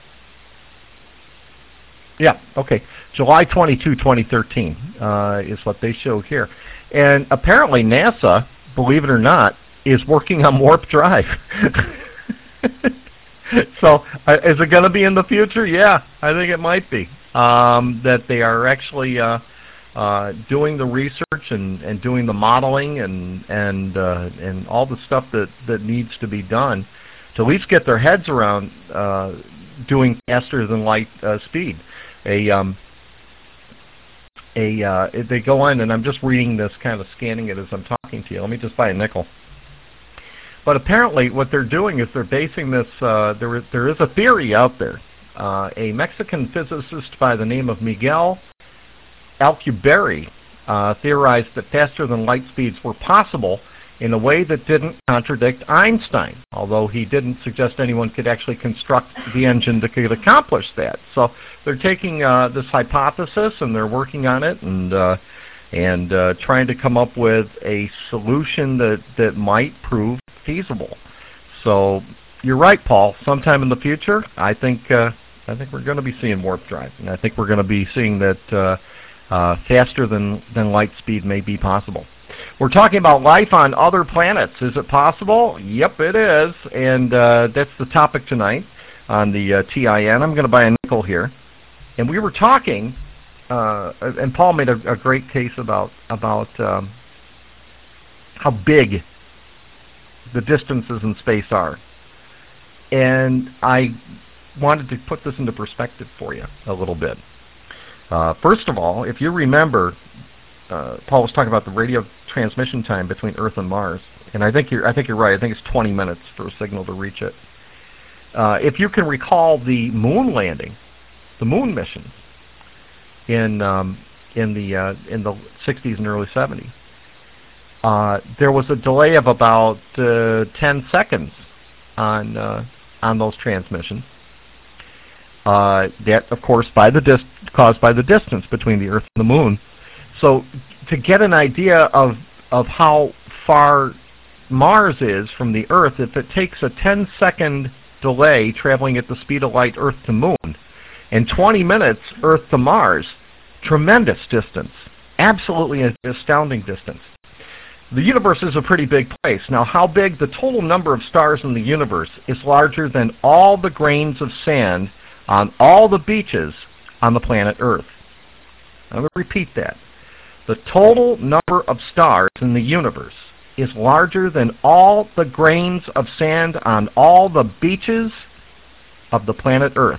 yeah, okay, July 22, 2013 is what they show here. And apparently NASA, believe it or not, is working on warp drive. So is it going to be in the future? Yeah, I think it might be. That they are actually doing the research and doing the modeling and all the stuff that needs to be done to at least get their heads around doing faster than light speed. They go in, and I'm just reading this, kind of scanning it as I'm talking. talking to you. Let me just buy a nickel. But apparently what they're doing is they're basing this, there is a theory out there. A Mexican physicist by the name of Miguel Alcubierre theorized that faster than light speeds were possible in a way that didn't contradict Einstein, although he didn't suggest anyone could actually construct the engine that could accomplish that. So they're taking this hypothesis and they're working on it and trying to come up with a solution that might prove feasible. So you're right, Paul. Sometime in the future, I think we're going to be seeing warp drive, and I think we're going to be seeing that faster than light speed may be possible. We're talking about life on other planets. Is it possible? Yep, it is, and that's the topic tonight on the TIN. I'm going to buy a nickel here, and we were talking, and Paul made a great case about how big the distances in space are, and I wanted to put this into perspective for you a little bit. First of all, if you remember, Paul was talking about the radio transmission time between Earth and Mars, and I think you're right. I think it's 20 minutes for a signal to reach it. If you can recall the moon landing, the moon mission in the 60s and early 70s, there was a delay of about 10 seconds on those transmissions. That, of course, caused by the distance between the Earth and the Moon. So to get an idea of how far Mars is from the Earth, if it takes a 10-second delay traveling at the speed of light Earth to Moon, and 20 minutes Earth to Mars, tremendous distance, absolutely astounding distance. The universe is a pretty big place. Now, how big? The total number of stars in the universe is larger than all the grains of sand on all the beaches on the planet Earth. I'm going to repeat that. The total number of stars in the universe is larger than all the grains of sand on all the beaches of the planet Earth.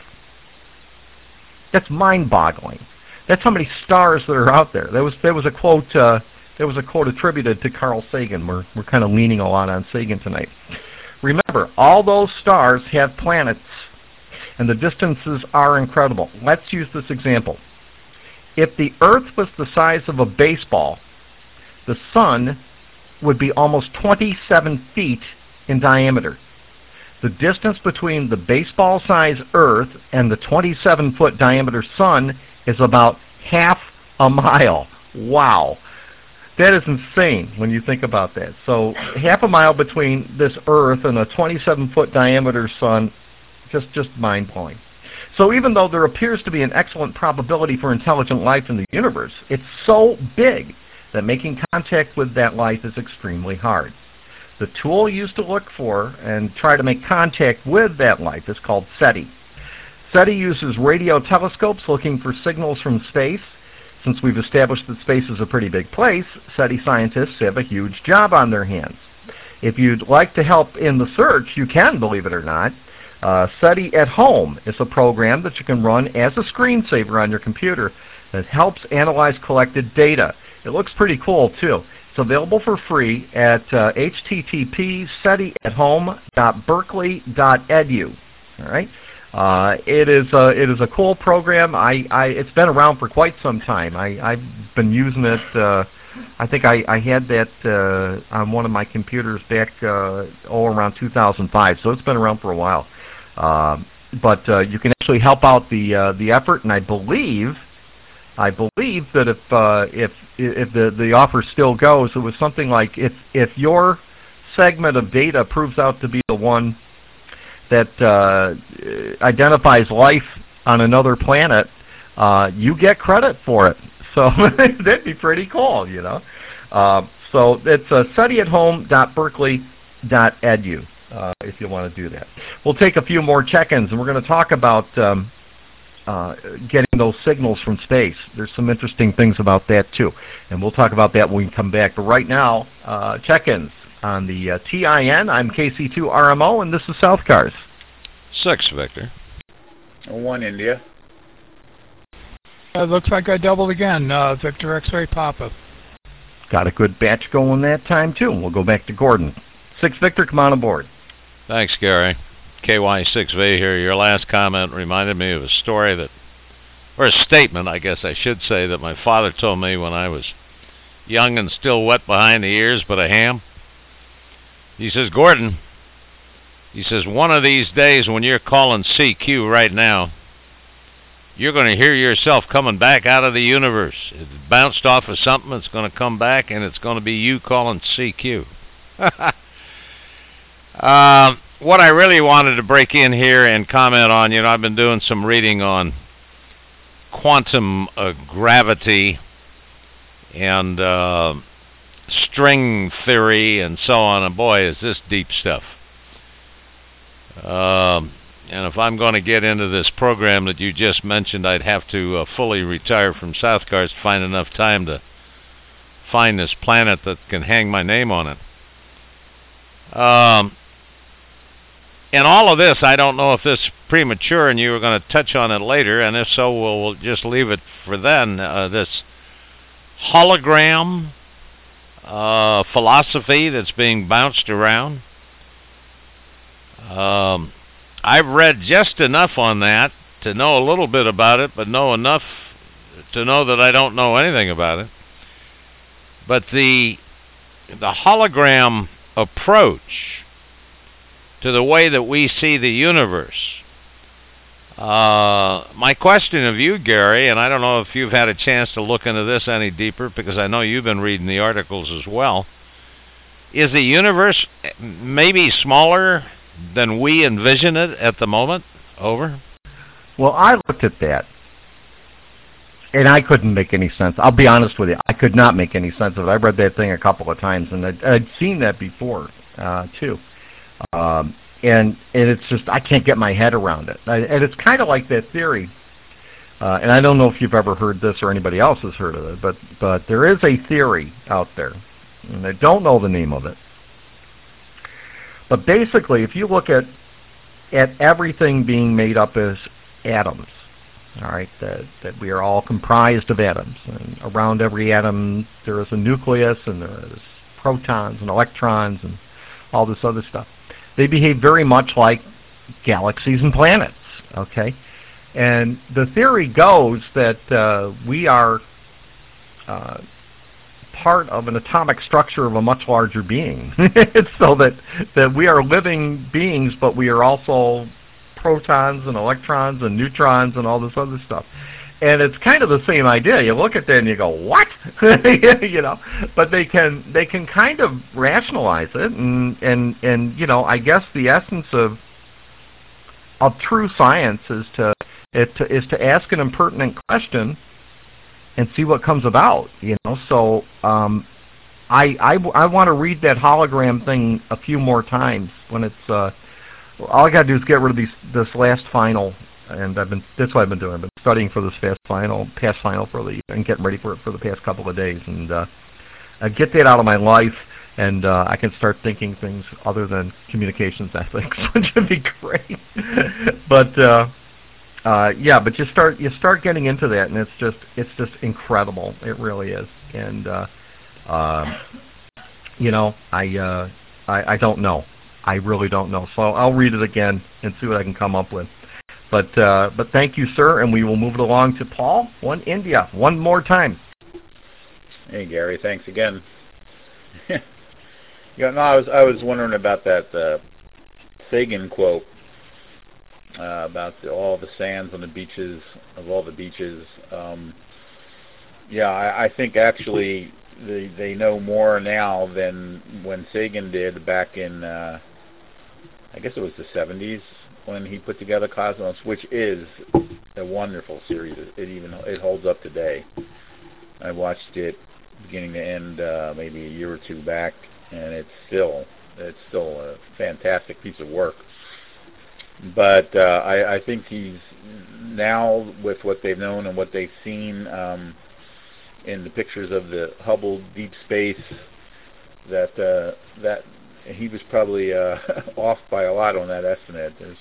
That's mind-boggling. That's how many stars that are out there. There was a quote. There was a quote attributed to Carl Sagan. We're kind of leaning a lot on Sagan tonight. Remember, all those stars have planets, and the distances are incredible. Let's use this example. If the Earth was the size of a baseball, the Sun would be almost 27 feet in diameter. The distance between the baseball-sized Earth and the 27-foot diameter Sun is about half a mile. Wow. That is insane when you think about that. So half a mile between this Earth and a 27-foot diameter Sun, just mind-blowing. So even though there appears to be an excellent probability for intelligent life in the universe, it's so big that making contact with that life is extremely hard. The tool used to look for and try to make contact with that life is called SETI. SETI uses radio telescopes looking for signals from space. Since we've established that space is a pretty big place, SETI scientists have a huge job on their hands. If you'd like to help in the search, you can, believe it or not. SETI at Home is a program that you can run as a screensaver on your computer that helps analyze collected data. It looks pretty cool, too. It's available for free at http://setiathome.berkeley.edu. All right. It is a cool program. It's been around for quite some time. I've been using it. I think I had that on one of my computers back around 2005. So it's been around for a while. But you can actually help out the effort, and I believe that if the offer still goes, it was something like if your segment of data proves out to be the one that identifies life on another planet, you get credit for it. So that'd be pretty cool, you know. So it's setiathome.berkeley.edu if you want to do that. We'll take a few more check-ins, and we're going to talk about getting those signals from space. There's some interesting things about that, too. And we'll talk about that when we come back. But right now, check-ins on the TIN. I'm KC2RMO, and this is South Cars. 6, Victor. 1, India. It looks like I doubled again. Victor X-Ray Papa. got a good batch going that time, too. We'll go back to Gordon. 6 Victor, come on aboard. Thanks, Gary. KY6V here. Your last comment reminded me of a story that, or a statement, I guess I should say, that my father told me when I was young and still wet behind the ears, but a ham. He says, Gordon, he says, one of these days when you're calling CQ right now, you're going to hear yourself coming back out of the universe. It's bounced off of something, it's going to come back, and it's going to be you calling CQ. What I really wanted to break in here and comment on, I've been doing some reading on quantum gravity and string theory and so on, and boy, is this deep stuff. And if I'm going to get into this program that you just mentioned, I'd have to fully retire from South Cars to find enough time to find this planet that can hang my name on it. And all of this, I don't know if this is premature and you were going to touch on it later, and if so, we'll just leave it for then. This hologram philosophy that's being bounced around. I've read just enough on that to know a little bit about it, but know enough to know that I don't know anything about it. But the hologram approach to the way that we see the universe. My question of you, Gary, and I don't know if you've had a chance to look into this any deeper, because I know you've been reading the articles as well. Is the universe maybe smaller than we envision it at the moment? Over. Well, I looked at that, and I couldn't make any sense. I'll be honest with you. I could not make any sense of it. I read that thing a couple of times, and I'd seen that before, too. And it's just, I can't get my head around it. And it's kind of like that theory, and I don't know if you've ever heard this or anybody else has heard of it, but there is a theory out there, and I don't know the name of it. But basically, if you look at everything being made up as atoms, all right, that we are all comprised of atoms, and around every atom there is a nucleus, and there is protons and electrons and all this other stuff. They behave very much like galaxies and planets, okay? And the theory goes that we are part of an atomic structure of a much larger being. So that we are living beings, but we are also protons and electrons and neutrons and all this other stuff. And it's kind of the same idea. You look at that and you go, what? But they can kind of rationalize it, and I guess the essence of true science is to ask an impertinent question and see what comes about. So I want to read that hologram thing a few more times when it's all I got to do is get rid of this last final. And that's what I've been doing. I've been studying for this past final and getting ready for it for the past couple of days, and I get that out of my life, and I can start thinking things other than communications ethics, which would be great. But but you start getting into that, and it's just incredible. It really is, and I don't know. I really don't know. So I'll read it again and see what I can come up with. But thank you, sir, and we will move it along to Paul, India, one more time. Hey, Gary, thanks again. I was wondering about that Sagan quote about all the sands on the beaches of all the beaches. I think actually they know more now than when Sagan did back in I guess it was the 70s. When he put together Cosmos, which is a wonderful series. It holds up today. I watched it beginning to end maybe a year or two back, and it's still a fantastic piece of work. But I think he's now, with what they've known and what they've seen in the pictures of the Hubble deep space, that he was probably off by a lot on that estimate. There's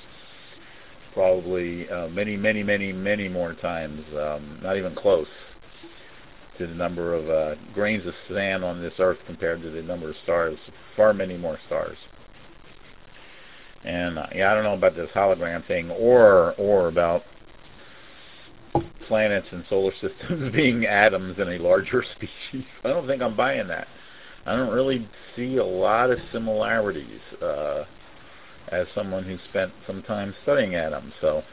probably many more times, not even close. to the number of grains of sand on this Earth compared to the number of stars. Far many more stars. And yeah, I don't know about this hologram thing, or about planets and solar systems being atoms in a larger species. I don't think I'm buying that. I don't really see a lot of similarities as someone who spent some time studying atoms. So,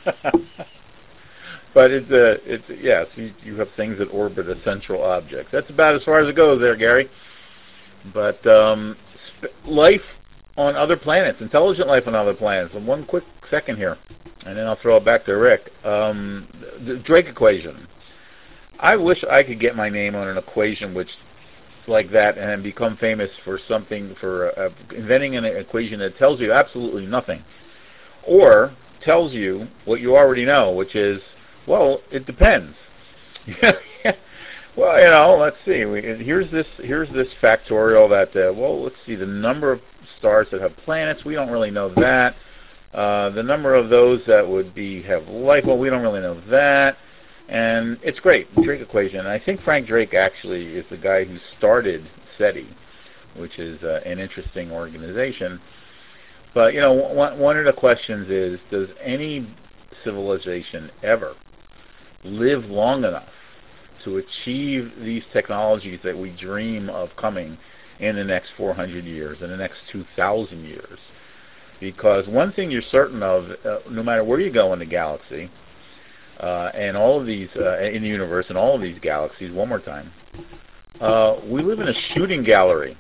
but it's yes, you have things that orbit a central object. That's about as far as it goes there, Gary. But life on other planets, intelligent life on other planets. And one quick second here, and then I'll throw it back to Rick. The Drake equation. I wish I could get my name on an equation which like that and become famous for something, for inventing an equation that tells you absolutely nothing, or tells you what you already know, which is, well, it depends. Well, let's see. Here's this factorial that well, let's see, the number of stars that have planets, we don't really know that. The number of those that would have life, well, we don't really know that. And it's great, the Drake equation. And I think Frank Drake actually is the guy who started SETI, which is an interesting organization. But, one of the questions is, does any civilization ever live long enough to achieve these technologies that we dream of coming in the next 400 years, in the next 2,000 years? Because one thing you're certain of, no matter where you go in the galaxy, and all of these, in the universe, and all of these galaxies, one more time, we live in a shooting gallery.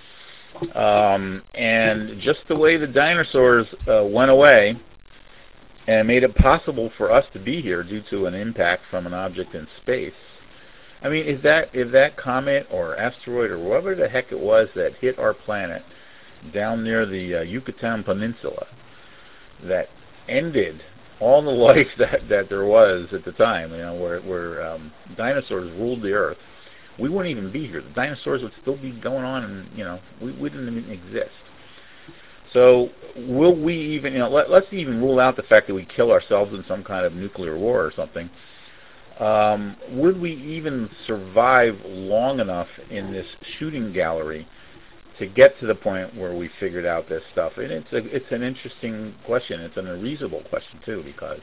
And just the way the dinosaurs went away and made it possible for us to be here due to an impact from an object in space, I mean, if that comet or asteroid or whatever the heck it was that hit our planet down near the Yucatan Peninsula, that ended all the life that there was at the time, where dinosaurs ruled the Earth, we wouldn't even be here. The dinosaurs would still be going on, and we wouldn't even exist. So will we even, let's even rule out the fact that we kill ourselves in some kind of nuclear war or something. Would we even survive long enough in this shooting gallery to get to the point where we figured out this stuff? And it's an interesting question. It's an unreasonable question too, because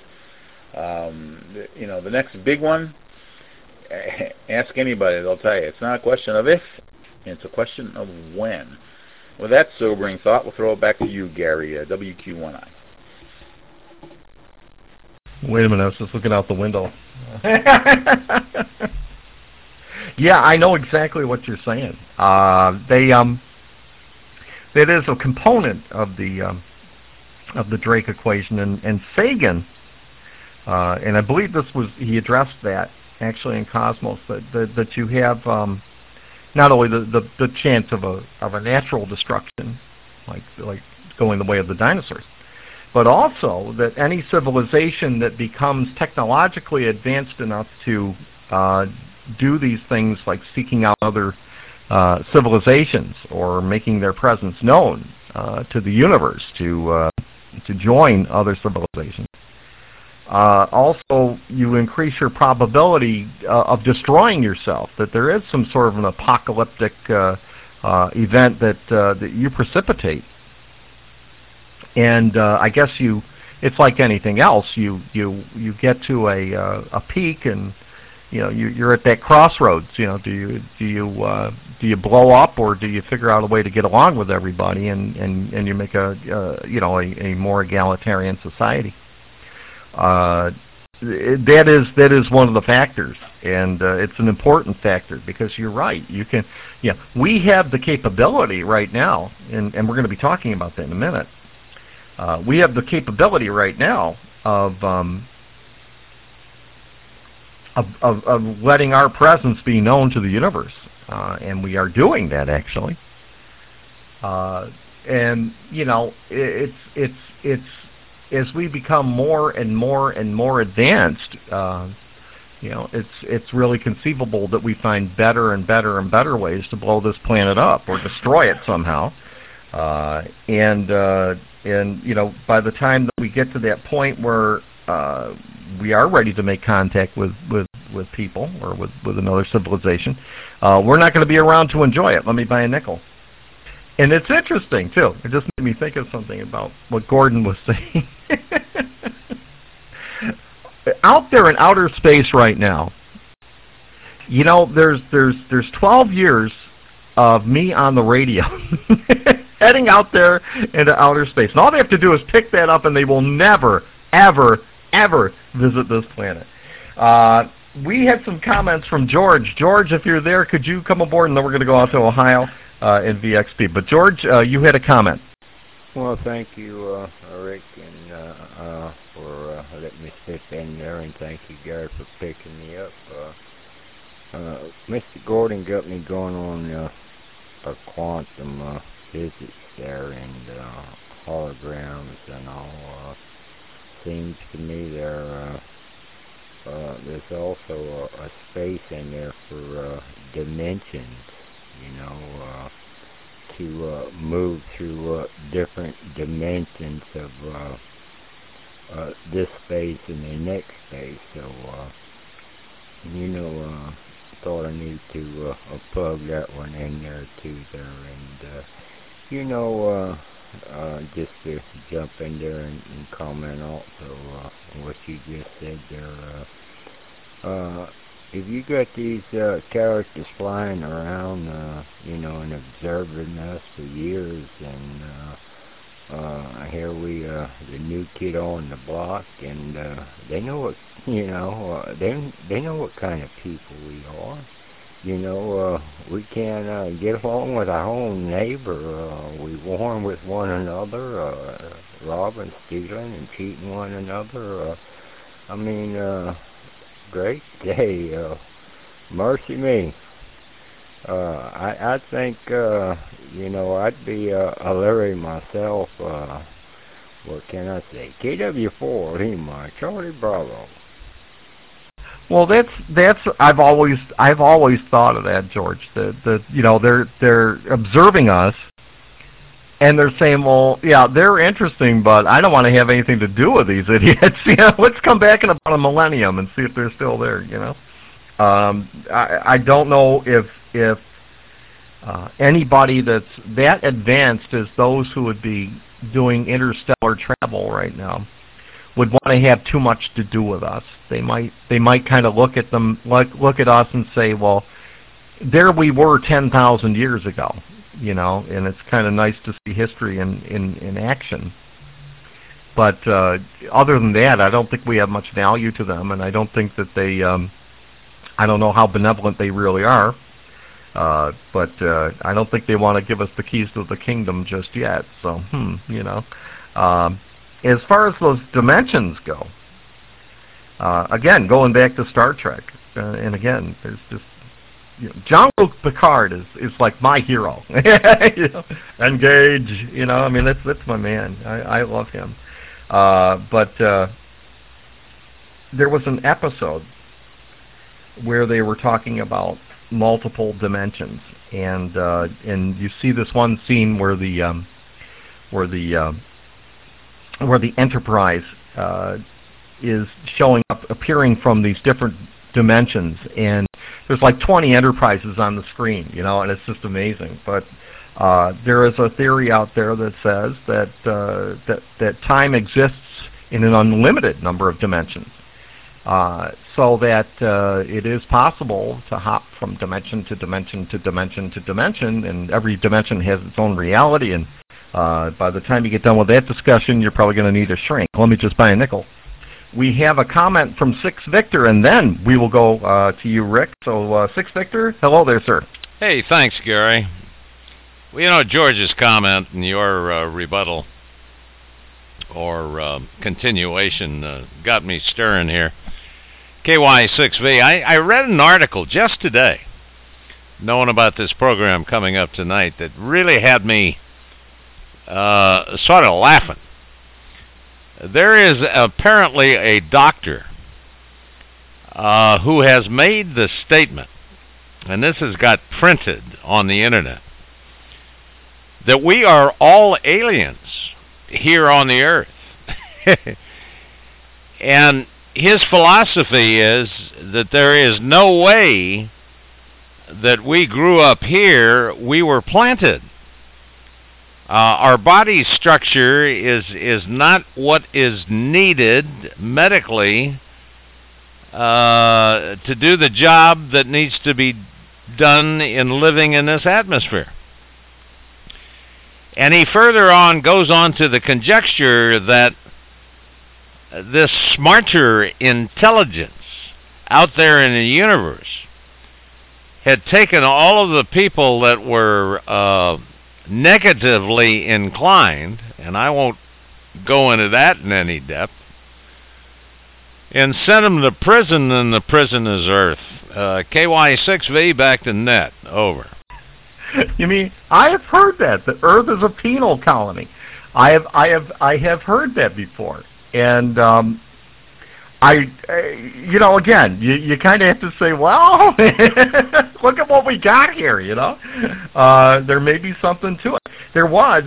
the next big one, ask anybody, they'll tell you it's not a question of if, it's a question of when. With that sobering thought, we'll throw it back to you, Gary, WQ1I. Wait a minute, I was just looking out the window. Yeah, I know exactly what you're saying. That is a component of the Drake equation, and Sagan, and I believe he addressed that actually in Cosmos, that you have not only the chance of a natural destruction, like going the way of the dinosaurs, but also that any civilization that becomes technologically advanced enough to do these things, like seeking out other civilizations or making their presence known to the universe, to join other civilizations. Also, you increase your probability of destroying yourself, that there is some sort of an apocalyptic event that you precipitate. And I guess it's like anything else. You get to a peak, and you're at that crossroads. Do you blow up, or do you figure out a way to get along with everybody and you make a more egalitarian society? That is one of the factors, and it's an important factor, because you're right. We have the capability right now, and we're going to be talking about that in a minute. We have the capability right now of letting our presence be known to the universe, and we are doing that actually. And it's as we become more and more and more advanced, it's really conceivable that we find better and better and better ways to blow this planet up or destroy it somehow. And by the time that we get to that point where we are ready to make contact with with people or with another civilization, we're not going to be around to enjoy it. Let me buy a nickel. And it's interesting, too. It just made me think of something about what Gordon was saying. Out there in outer space right now, you know, there's 12 years of me on the radio heading out there into outer space. And all they have to do is pick that up, and they will never, ever, ever visit this planet. We had some comments from George. George, if you're there, could you come aboard, and then we're going to go out to Ohio in VXP. But George, you had a comment. Well, thank you, Rick, and for letting me sit in there, and thank you, Gary, for picking me up. Mr. Gordon got me going on quantum physics there, and holograms and all. Seems to me there's also a space in there for dimensions, you know, to move through different dimensions of this space and the next space. So, you know, thought I need to plug that one in there too there, and you know, just to jump in there and comment also what you just said there. If you got these characters flying around, you know, and observing us for years, and here we, the new kid on the block, and they know what, you know, they know what kind of people we are. You know, we can get along with our own neighbor. We warn with one another, robbing, stealing, and cheating one another. I mean, great day. Mercy me. I think, you know, I'd be a Larry myself. What can I say? KW4, Lima, Charlie Bravo. Well, that's I've always thought of that, George. The you know, they're observing us, and they're saying, well, yeah, they're interesting, but I don't want to have anything to do with these idiots. You know, let's come back in about a millennium and see if they're still there. You know, I don't know if anybody that's that advanced as those who would be doing interstellar travel right now would want to have too much to do with us. They might kind of look at us and say, well, there we were 10,000 years ago, you know, and it's kind of nice to see history in action. But other than that, I don't think we have much value to them, and I don't think that they, I don't know how benevolent they really are, but I don't think they want to give us the keys to the kingdom just yet. So, you know. As far as those dimensions go, again, going back to Star Trek, and again, there's just, you know, Jean-Luc Picard is like my hero. You know, engage, you know, I mean, that's my man. I love him. But there was an episode where they were talking about multiple dimensions, and you see this one scene where the Enterprise is showing up, appearing from these different dimensions, and there's like 20 Enterprises on the screen, you know, and it's just amazing. But there is a theory out there that says that time exists in an unlimited number of dimensions, so that it is possible to hop from dimension to dimension to dimension to dimension, and every dimension has its own reality, and by the time you get done with that discussion, you're probably going to need a shrink. Let me just buy a nickel. We have a comment from Six Victor, and then we will go to you, Rick. So, Six Victor, hello there, sir. Hey, thanks, Gary. Well, you know, George's comment and your rebuttal or continuation got me stirring here. KY6V, I read an article just today, knowing about this program coming up tonight, that really had me sort of laughing. There is apparently a doctor who has made the statement, and this has got printed on the internet, that we are all aliens here on the earth. And his philosophy is that there is no way that we grew up here, we were planted. Our body structure is not what is needed medically to do the job that needs to be done in living in this atmosphere. And he further on goes on to the conjecture that this smarter intelligence out there in the universe had taken all of the people that were negatively inclined, and I won't go into that in any depth, and sent them to prison, and the prison is Earth. KY6V back to net. Over. You mean, I have heard that Earth is a penal colony. I have heard that before, and you know, again, you kind of have to say, well, look at what we got here. You know, there may be something to it. There was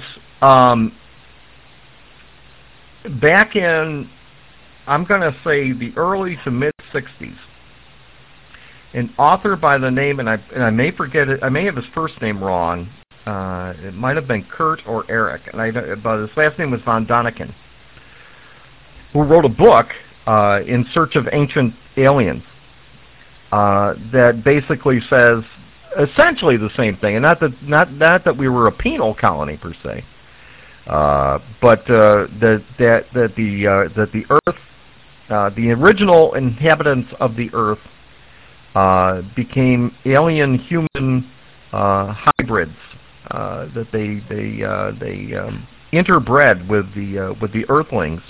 back in, I'm going to say, the early to mid '60s. An author by the name, and I may forget it. I may have his first name wrong. It might have been Kurt or Eric, but his last name was von Daniken, who wrote a book in Search of Ancient Aliens that basically says essentially the same thing, and not that we were a penal colony per se, but that the Earth, the original inhabitants of the Earth, became alien human hybrids, that they interbred with the Earthlings.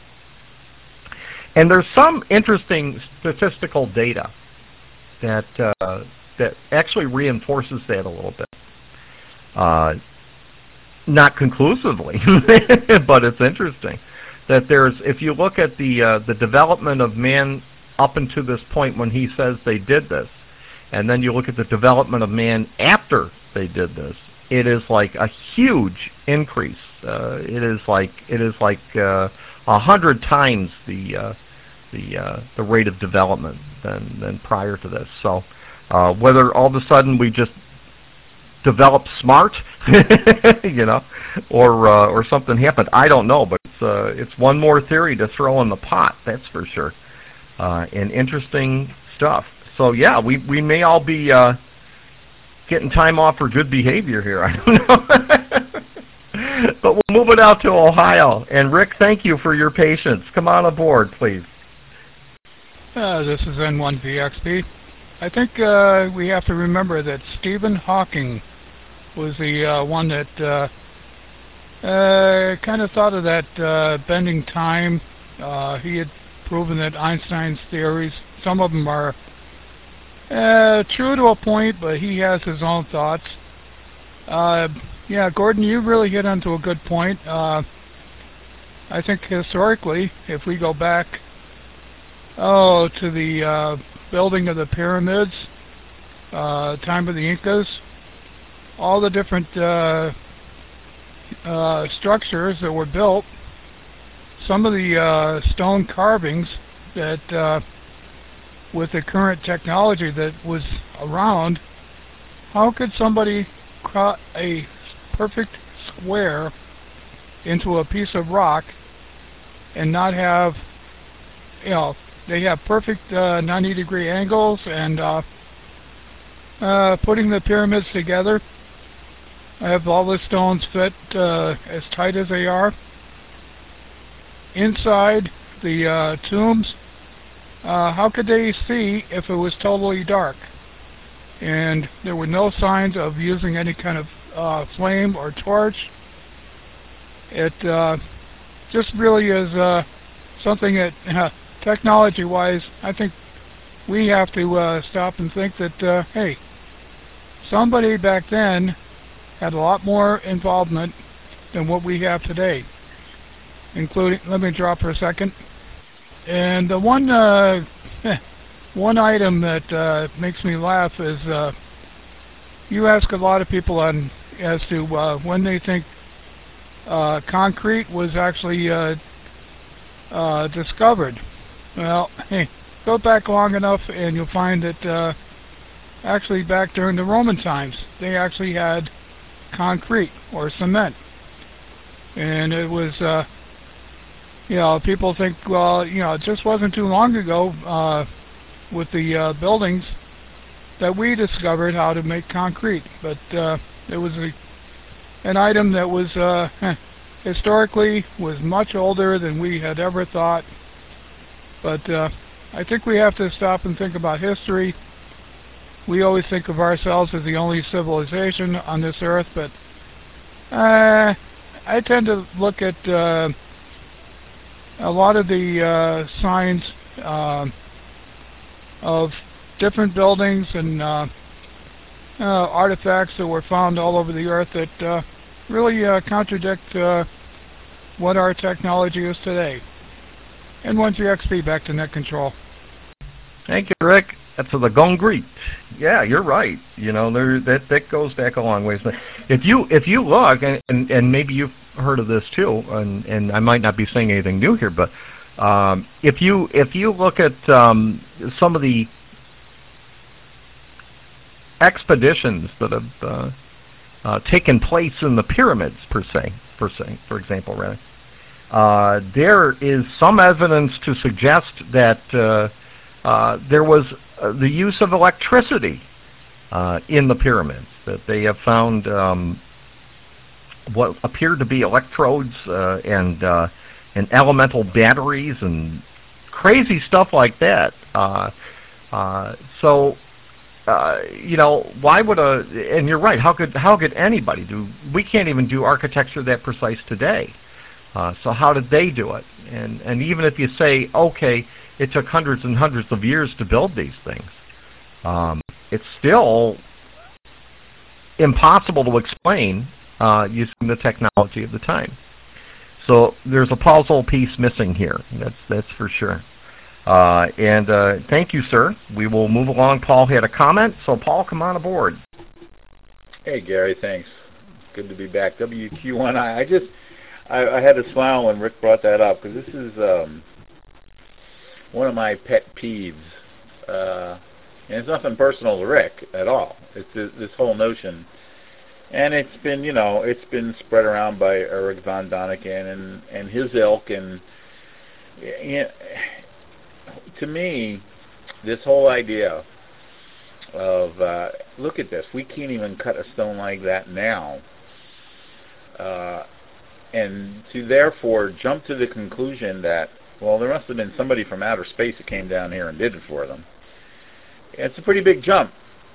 And there's some interesting statistical data that actually reinforces that a little bit. Not conclusively, but it's interesting that if you look at the development of man up until this point when he says they did this, and then you look at the development of man after they did this, it is like a huge increase. It is like 100 times the rate of development than prior to this. So whether all of a sudden we just developed smart, you know, or something happened, I don't know. But it's one more theory to throw in the pot. That's for sure. And interesting stuff. So yeah, we may all be getting time off for good behavior here. I don't know. But we'll move it out to Ohio. And Rick, thank you for your patience. Come on aboard, please. This is N1VXP. I think we have to remember that Stephen Hawking was the one that kind of thought of that bending time. He had proven that Einstein's theories, some of them are true to a point, but he has his own thoughts. Yeah, Gordon, you really hit onto a good point. I think historically, if we go back to the building of the pyramids, time of the Incas, all the different structures that were built, some of the stone carvings that with the current technology that was around, how could somebody cut a perfect square into a piece of rock and not have, you know, they have perfect 90-degree angles, and putting the pyramids together, have all the stones fit as tight as they are. Inside the tombs, how could they see if it was totally dark? And there were no signs of using any kind of flame or torch. It just really is something that, technology-wise, I think we have to stop and think that, hey, somebody back then had a lot more involvement than what we have today. Including, let me drop for a second. And the one one item that makes me laugh is you ask a lot of people as to when they think concrete was actually discovered. Well, hey, go back long enough and you'll find that actually back during the Roman times, they actually had concrete or cement. And it was, people think, well, it just wasn't too long ago with the buildings that we discovered how to make concrete. But it was an item that was historically was much older than we had ever thought. But I think we have to stop and think about history. We always think of ourselves as the only civilization on this earth, but I tend to look at a lot of the signs of different buildings and artifacts that were found all over the earth that really contradict what our technology is today. And 1GXP, back to net control. Thank you, Rick. That's the Gongreet. Yeah, you're right. That goes back a long ways. If you look, and maybe you've heard of this too, and I might not be saying anything new here, but if you look at some of the expeditions that have taken place in the pyramids, for example, rather, there is some evidence to suggest that there was the use of electricity in the pyramids, that they have found what appeared to be electrodes and elemental batteries and crazy stuff like that. Why would and you're right, how could anybody do, we can't even do architecture that precise today. So how did they do it? And even if you say, okay, it took hundreds and hundreds of years to build these things, it's still impossible to explain using the technology of the time. So there's a puzzle piece missing here. That's for sure. And thank you, sir. We will move along. Paul had a comment, so Paul, come on aboard. Hey, Gary, thanks. Good to be back. WQ1I. I had to smile when Rick brought that up, because this is one of my pet peeves. And it's nothing personal to Rick at all. It's this whole notion. And it's been spread around by Eric von Daniken and his ilk. And to me, this whole idea of, look at this, we can't even cut a stone like that now. And to therefore jump to the conclusion that, well, there must have been somebody from outer space that came down here and did it for them. It's a pretty big jump.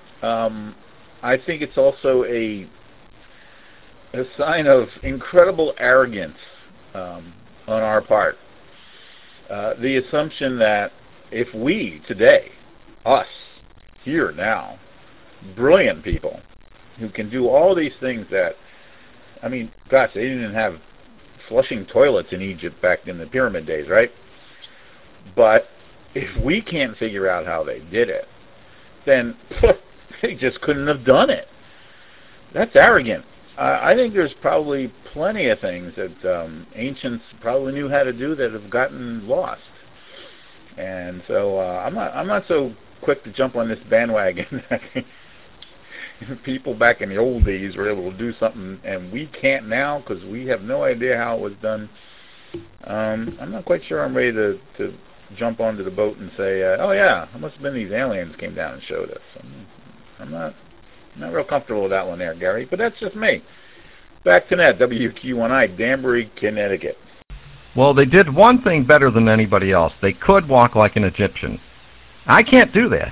I think it's also a sign of incredible arrogance on our part. The assumption that if we today, us, here now, brilliant people who can do all these things that, I mean, gosh, they didn't have flushing toilets in Egypt back in the pyramid days, right? But if we can't figure out how they did it, then they just couldn't have done it. That's arrogant. I think there's probably plenty of things that ancients probably knew how to do that have gotten lost. And so I'm not so quick to jump on this bandwagon. People back in the old days were able to do something, and we can't now because we have no idea how it was done. I'm not quite sure I'm ready to jump onto the boat and say, oh yeah, it must have been these aliens came down and showed us. I'm not real comfortable with that one there, Gary, but that's just me. Back to net, WQ1I, Danbury, Connecticut. Well, they did one thing better than anybody else. They could walk like an Egyptian. I can't do that.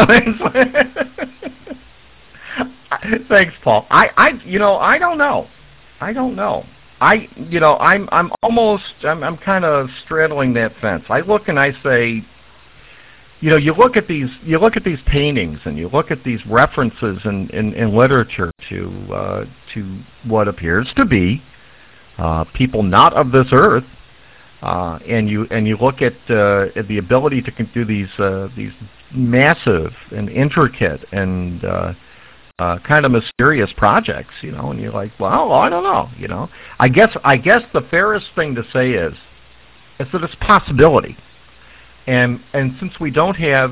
Thanks, Paul. I don't know. I'm kind of straddling that fence. I look and I say, you look at these paintings and you look at these references in literature to what appears to be people not of this earth, and you look at the ability to do these massive and intricate and kind of mysterious projects, and you're like, well, I don't know, I guess the fairest thing to say is that it's a possibility. And since we don't have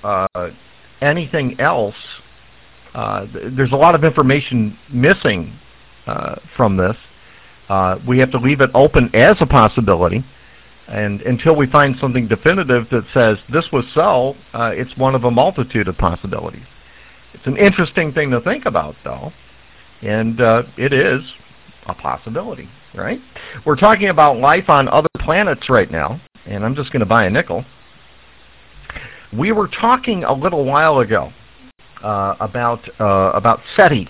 anything else, there's a lot of information missing from this. We have to leave it open as a possibility, and until we find something definitive that says this was so, it's one of a multitude of possibilities. It's an interesting thing to think about, though, and it is a possibility, right? We're talking about life on other planets right now, and I'm just going to buy a nickel. We were talking a little while ago about SETI,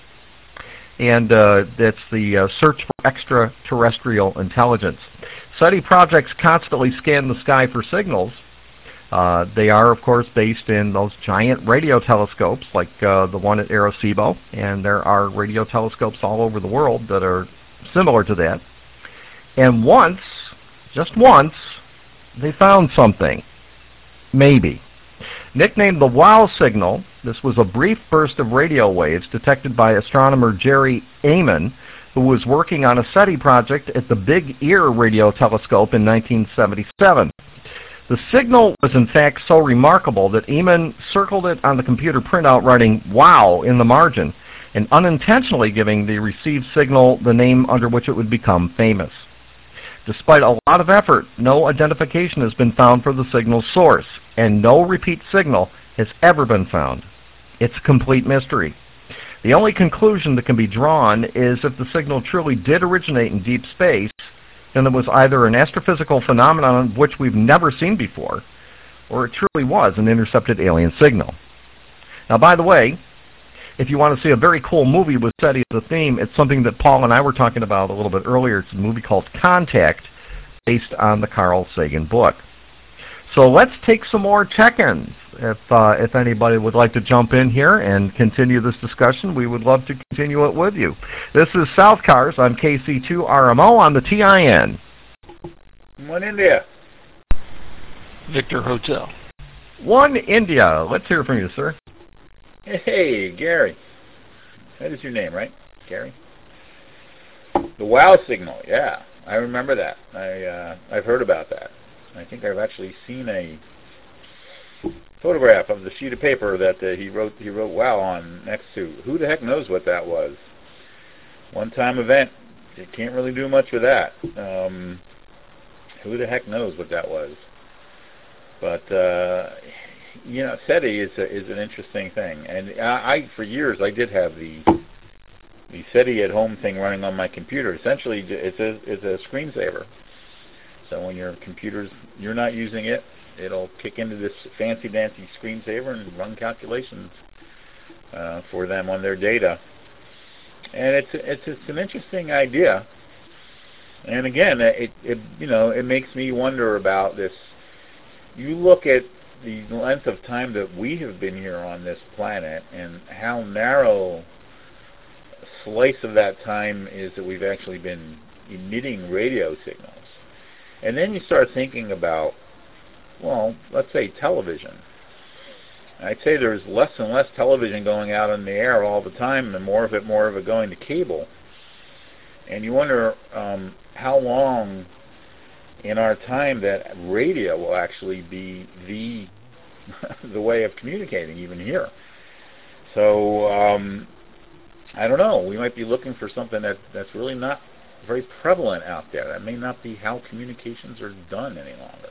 and that's the Search for Extraterrestrial Intelligence. SETI projects constantly scan the sky for signals. They are, of course, based in those giant radio telescopes like the one at Arecibo, and there are radio telescopes all over the world that are similar to that. And once, just once, they found something. Maybe. Nicknamed the WOW signal, this was a brief burst of radio waves detected by astronomer Jerry Ehman, who was working on a SETI project at the Big Ear radio telescope in 1977. The signal was in fact so remarkable that Ehman circled it on the computer printout, writing WOW in the margin, and unintentionally giving the received signal the name under which it would become famous. Despite a lot of effort, no identification has been found for the signal's source, and no repeat signal has ever been found. It's a complete mystery. The only conclusion that can be drawn is if the signal truly did originate in deep space, then it was either an astrophysical phenomenon which we've never seen before, or it truly was an intercepted alien signal. Now, by the way, if you want to see a very cool movie with SETI as a theme, it's something that Paul and I were talking about a little bit earlier. It's a movie called Contact, based on the Carl Sagan book. So let's take some more check-ins. If anybody would like to jump in here and continue this discussion, we would love to continue it with you. This is South Cars. I'm KC2RMO on the TIN. One India. Victor Hotel. One India. Let's hear from you, sir. Hey, Gary. That is your name, right? Gary? The WOW signal, yeah. I remember that. I've heard about that. I think I've actually seen a photograph of the sheet of paper that he wrote WOW on next to. Who the heck knows what that was? One-time event. You can't really do much with that. Who the heck knows what that was? But you know, SETI is an interesting thing, and I for years I did have the SETI at home thing running on my computer. Essentially, it's a screensaver. So when your computer's you're not using it, it'll kick into this fancy dancy screensaver and run calculations for them on their data. And it's an interesting idea. And again, it makes me wonder about this. You look at the length of time that we have been here on this planet and how narrow a slice of that time is that we've actually been emitting radio signals. And then you start thinking about, well, let's say television. I'd say there's less and less television going out in the air all the time, and more of it going to cable. And you wonder how long in our time that radio will actually be the way of communicating, even here. So I don't know. We might be looking for something that's really not very prevalent out there. That may not be how communications are done any longer.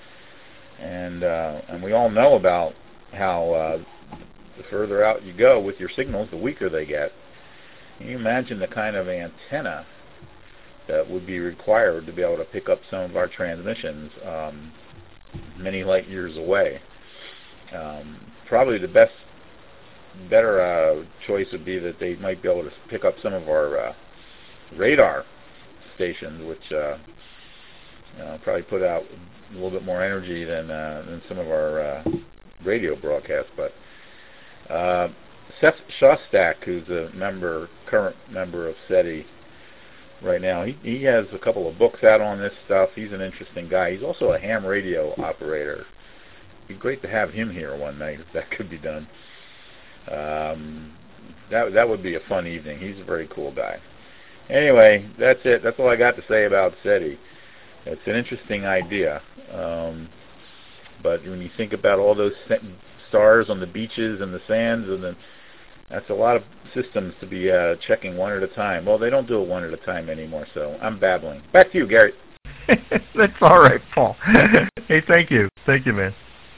And we all know about how the further out you go with your signals, the weaker they get. Can you imagine the kind of antenna that would be required to be able to pick up some of our transmissions many light years away? Probably the better choice would be that they might be able to pick up some of our radar stations, which probably put out a little bit more energy than some of our radio broadcasts. But Seth Shostak, who's a current member of SETI right now, he has a couple of books out on this stuff. He's an interesting guy. He's also a ham radio operator. It'd be great to have him here one night if that could be done. That would be a fun evening. He's a very cool guy. Anyway, that's it. That's all I got to say about SETI. It's an interesting idea. But when you think about all those stars on the beaches and the sands, that's a lot of systems to be checking one at a time. Well, they don't do it one at a time anymore, so I'm babbling. Back to you, Gary. That's all right, Paul. Hey, thank you. Thank you, man.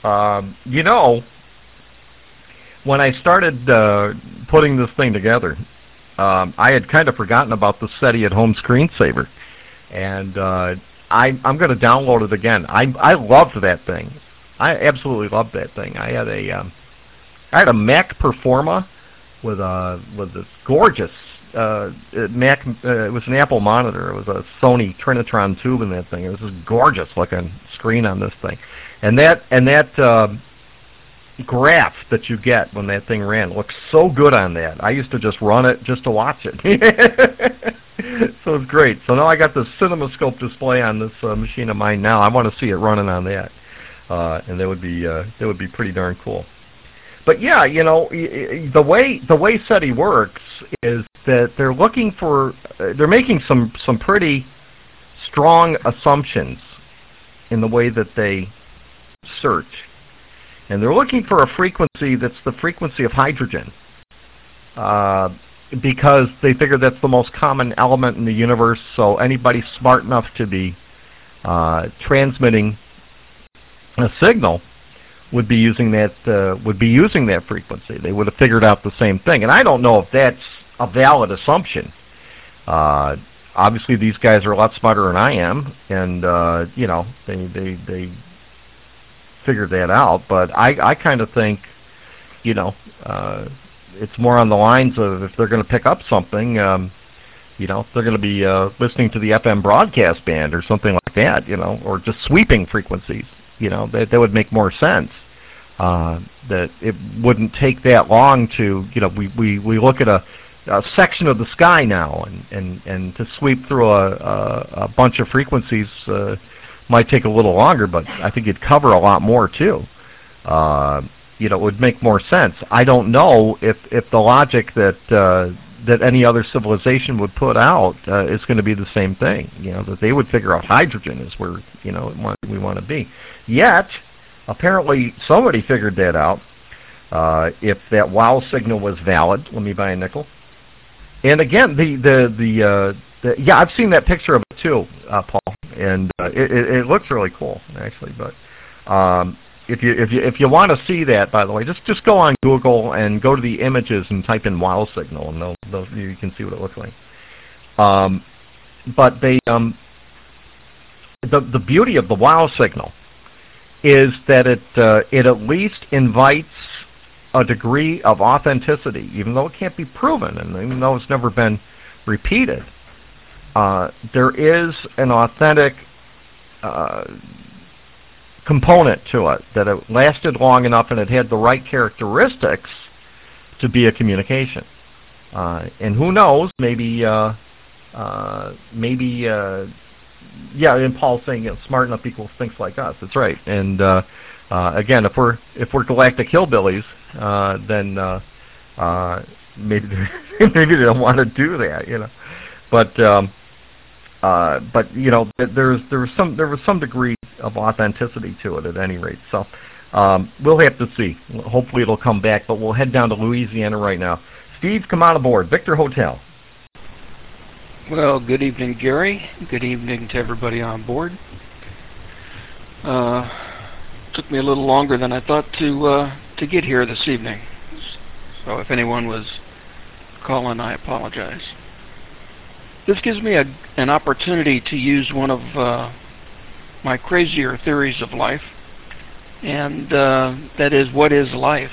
When I started putting this thing together, I had kind of forgotten about the SETI at Home screensaver, and I'm going to download it again. I loved that thing. I absolutely loved that thing. I had a Mac Performa with this gorgeous Mac. It was an Apple monitor. It was a Sony Trinitron tube in that thing. It was this gorgeous looking screen on this thing, and that graph that you get when that thing ran looks so good on that. I used to just run it just to watch it. So it's great. So now I got the CinemaScope display on this machine of mine now. I want to see it running on that, and that would be pretty darn cool. But yeah, the way SETI works is that they're looking for, they're making some pretty strong assumptions in the way that they search. And they're looking for a frequency that's the frequency of hydrogen, because they figure that's the most common element in the universe. So anybody smart enough to be transmitting a signal would be using that frequency. They would have figured out the same thing. And I don't know if that's a valid assumption. Obviously, these guys are a lot smarter than I am, and they figured that out, but I kind of think, it's more on the lines of if they're going to pick up something, they're going to be listening to the FM broadcast band or something like that, or just sweeping frequencies, that would make more sense. That it wouldn't take that long to, we look at a section of the sky now, and to sweep through a bunch of frequencies might take a little longer, but I think it'd cover a lot more too. It would make more sense. I don't know if the logic that any other civilization would put out is going to be the same thing. That they would figure out hydrogen is where we want to be. Yet, apparently, somebody figured that out. If that WOW signal was valid, let me buy a nickel. And again, yeah, I've seen that picture of it too, Paul, and it looks really cool actually. But if you want to see that, by the way, just go on Google and go to the images and type in WOW signal, and you can see what it looks like. But the beauty of the WOW signal is that it at least invites a degree of authenticity, even though it can't be proven, and even though it's never been repeated. There is an authentic component to it, that it lasted long enough and it had the right characteristics to be a communication. And who knows, maybe, and Paul's saying smart enough equals things like us. That's right. And again, if we're galactic hillbillies, then maybe maybe they don't want to do that, But there was some degree of authenticity to it at any rate. So we'll have to see. Hopefully it'll come back, but we'll head down to Louisiana right now. Steve, come on aboard. Victor Hotel. Well, good evening, Gary. Good evening to everybody on board. Took me a little longer than I thought to get here this evening. So if anyone was calling, I apologize. This gives me an opportunity to use one of my crazier theories of life, and that is, what is life?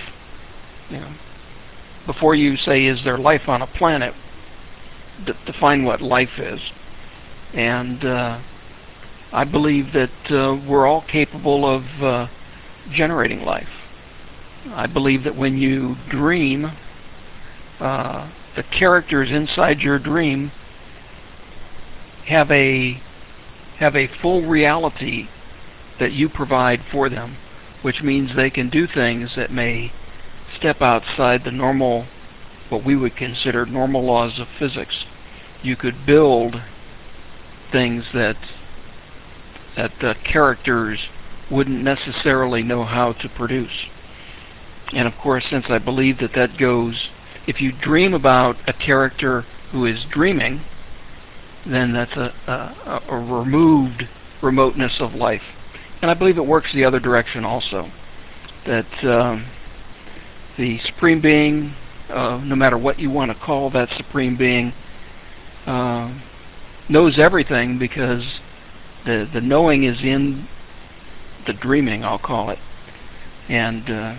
Before you say, is there life on a planet, define what life is. And I believe that we're all capable of generating life. I believe that when you dream, the characters inside your dream have a full reality that you provide for them, which means they can do things that may step outside the normal, what we would consider normal laws of physics. You could build things that the characters wouldn't necessarily know how to produce. And of course, since I believe that that goes, if you dream about a character who is dreaming, then that's a removed remoteness of life. And I believe it works the other direction also, that the Supreme Being, no matter what you want to call that Supreme Being, knows everything, because the knowing is in the dreaming, I'll call it. And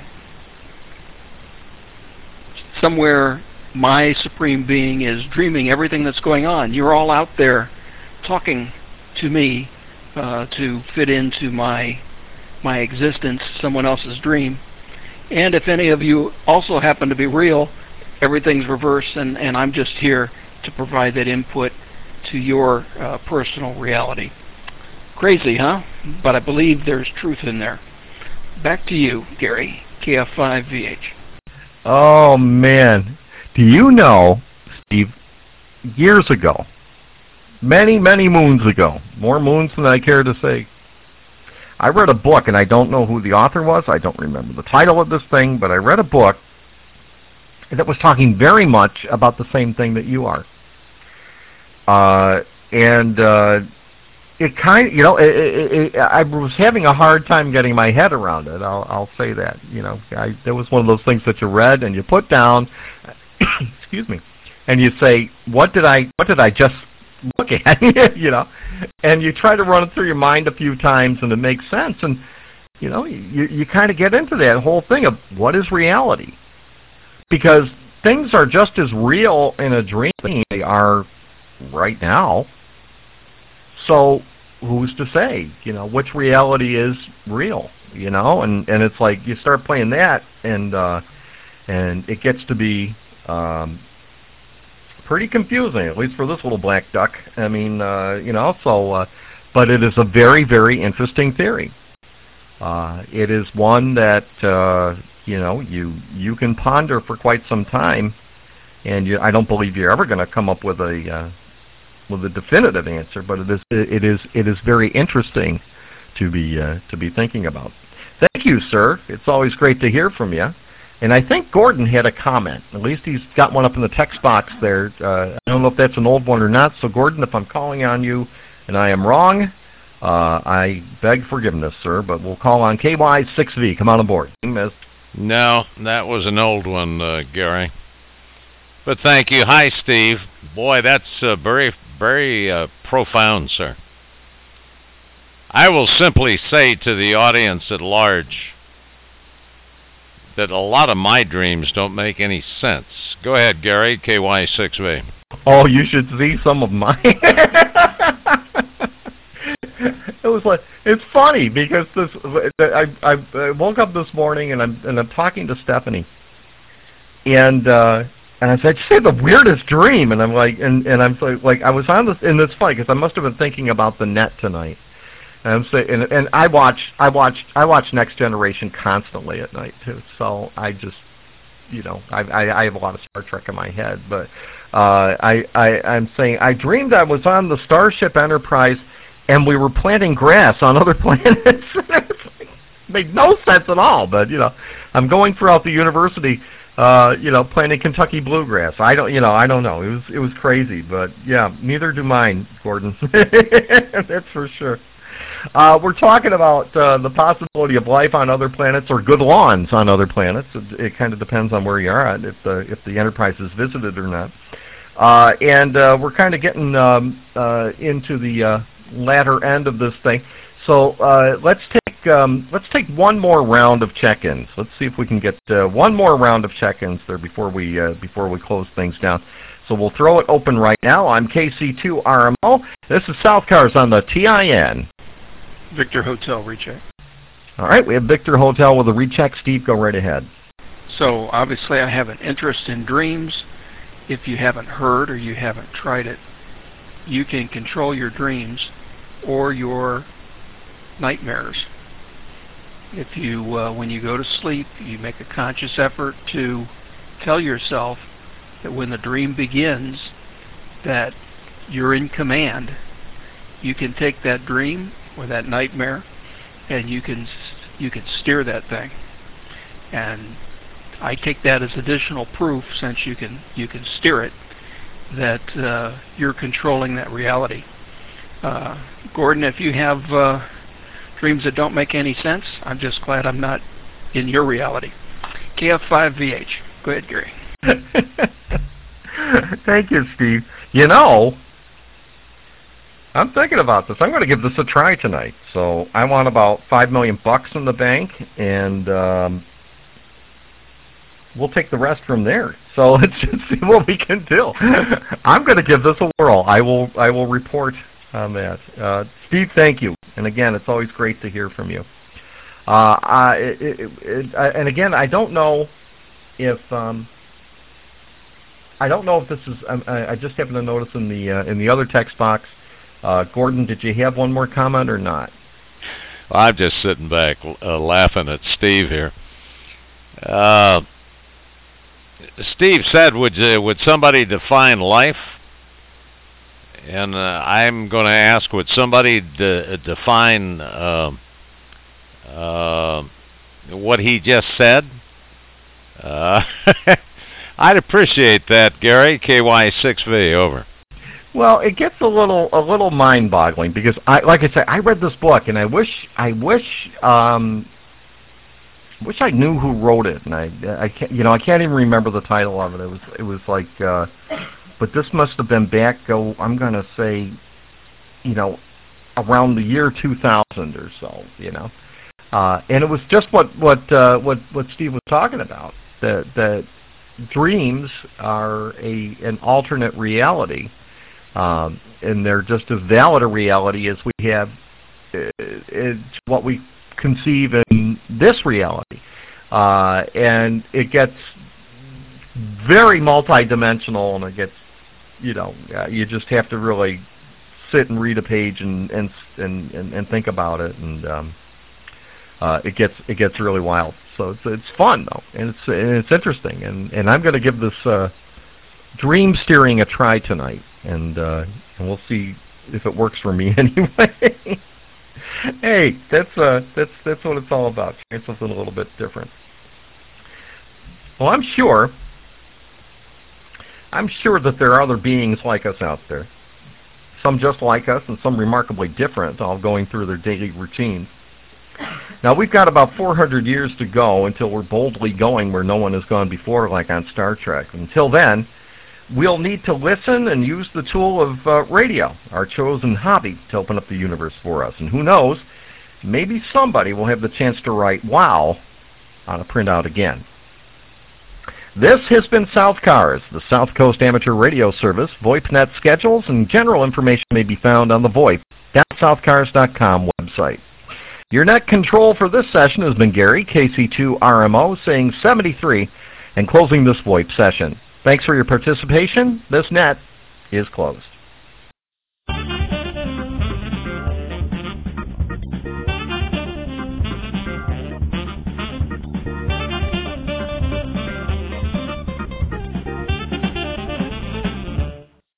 somewhere my Supreme Being is dreaming everything that's going on. You're all out there talking to me to fit into my existence, someone else's dream. And if any of you also happen to be real, everything's reversed, and I'm just here to provide that input to your personal reality. Crazy, huh? But I believe there's truth in there. Back to you, Gary, KF5VH. Oh, man. Do you know, Steve, years ago, many, many moons ago, more moons than I care to say, I read a book, and I don't know who the author was. I don't remember the title of this thing, but I read a book that was talking very much about the same thing that you are. It kind of, you know, I was having a hard time getting my head around it. I'll say that. You know, there was one of those things that you read and you put down, excuse me, and you say, what did I just look at? You know, and you try to run it through your mind a few times, and it makes sense. And you know, you kind of get into that whole thing of what is reality, because things are just as real in a dream as they are right now. So who's to say, you know, which reality is real, you know? And it's like you start playing that, and it gets to be pretty confusing, at least for this little black duck. I mean, you know, so, but it is a very, very interesting theory. It is one that, you know, you can ponder for quite some time, and I don't believe you're ever going to come up with a definitive answer, but it is very interesting to be thinking about. Thank you, sir. It's always great to hear from you. And I think Gordon had a comment. At least he's got one up in the text box there. I don't know if that's an old one or not. So Gordon, if I'm calling on you and I am wrong, I beg forgiveness, sir. But we'll call on KY6V. Come on aboard. No, that was an old one, Gary. But thank you. Hi, Steve. Boy, that's very, very profound, sir. I will simply say to the audience at large that a lot of my dreams don't make any sense. Go ahead, Gary, KY6V. Oh, you should see some of mine. It was like, it's funny because I woke up this morning and I'm talking to Stephanie, and I said, "You had the weirdest dream," and I'm like, and I'm like, I was on this, and it's funny because I must have been thinking about the net tonight. And I'm saying, and I watch Next Generation constantly at night too. So I just, you know, I have a lot of Star Trek in my head, but I'm saying I dreamed I was on the Starship Enterprise and we were planting grass on other planets. It made no sense at all. But you know, I'm going throughout the university, you know, planting Kentucky bluegrass. I don't know. It was crazy, but yeah, neither do mine, Gordon. That's for sure. We're talking about the possibility of life on other planets or good lawns on other planets. It kind of depends on where you are at, if the Enterprise is visited or not. And we're kind of getting into the latter end of this thing. So let's take one more round of check-ins. Let's see if we can get one more round of check-ins there before we close things down. So we'll throw it open right now. I'm KC2RMO. This is South Cars on the TIN. Victor Hotel recheck. All right, we have Victor Hotel with a recheck. Steve, go right ahead. So obviously I have an interest in dreams. If you haven't heard or you haven't tried it, you can control your dreams or your nightmares. If you, when you go to sleep, you make a conscious effort to tell yourself that when the dream begins, that you're in command. You can take that dream or that nightmare and you can steer that thing. And I take that as additional proof, since you can steer it, that you're controlling that reality. Gordon, if you have dreams that don't make any sense, I'm just glad I'm not in your reality. KF5VH. Go ahead, Gary. Thank you, Steve. You know, I'm thinking about this. I'm going to give this a try tonight. So I want about $5 million in the bank, and we'll take the rest from there. So let's just see what we can do. I'm going to give this a whirl. I will report on that. Steve, thank you. And again, it's always great to hear from you. And again, I don't know if this is. I just happened to notice in the other text box. Gordon, did you have one more comment or not? Well, I'm just sitting back laughing at Steve here. Steve said, "Would somebody define life?" And I'm going to ask, would somebody define what he just said? I'd appreciate that, Gary. KY6V, over. Well, it gets a little mind-boggling, because like I said, I read this book, and I wish I knew who wrote it, and I can't even remember the title of it. It was like, but this must have been back. I'm gonna say, around the year 2000 or so, and it was just what Steve was talking about, that dreams are an alternate reality, and they're just as valid a reality as we have what we conceive in this reality, and it gets very multidimensional, and it gets, you just have to really sit and read a page and think about it, and it gets really wild. So it's fun though, and it's interesting, and I'm going to give this dream steering a try tonight, and we'll see if it works for me anyway. Hey, that's what it's all about. Trying something a little bit different. Well, I'm sure that there are other beings like us out there. Some just like us, and some remarkably different, all going through their daily routines. Now, we've got about 400 years to go until we're boldly going where no one has gone before, like on Star Trek. Until then, we'll need to listen and use the tool of radio, our chosen hobby, to open up the universe for us. And who knows, maybe somebody will have the chance to write "wow" on a printout again. This has been South Cars, the South Coast Amateur Radio Service. VoIPNet schedules and general information may be found on the VoIP.southcars.com website. Your net control for this session has been Gary, KC2RMO, saying 73 and closing this VoIP session. Thanks for your participation. This net is closed.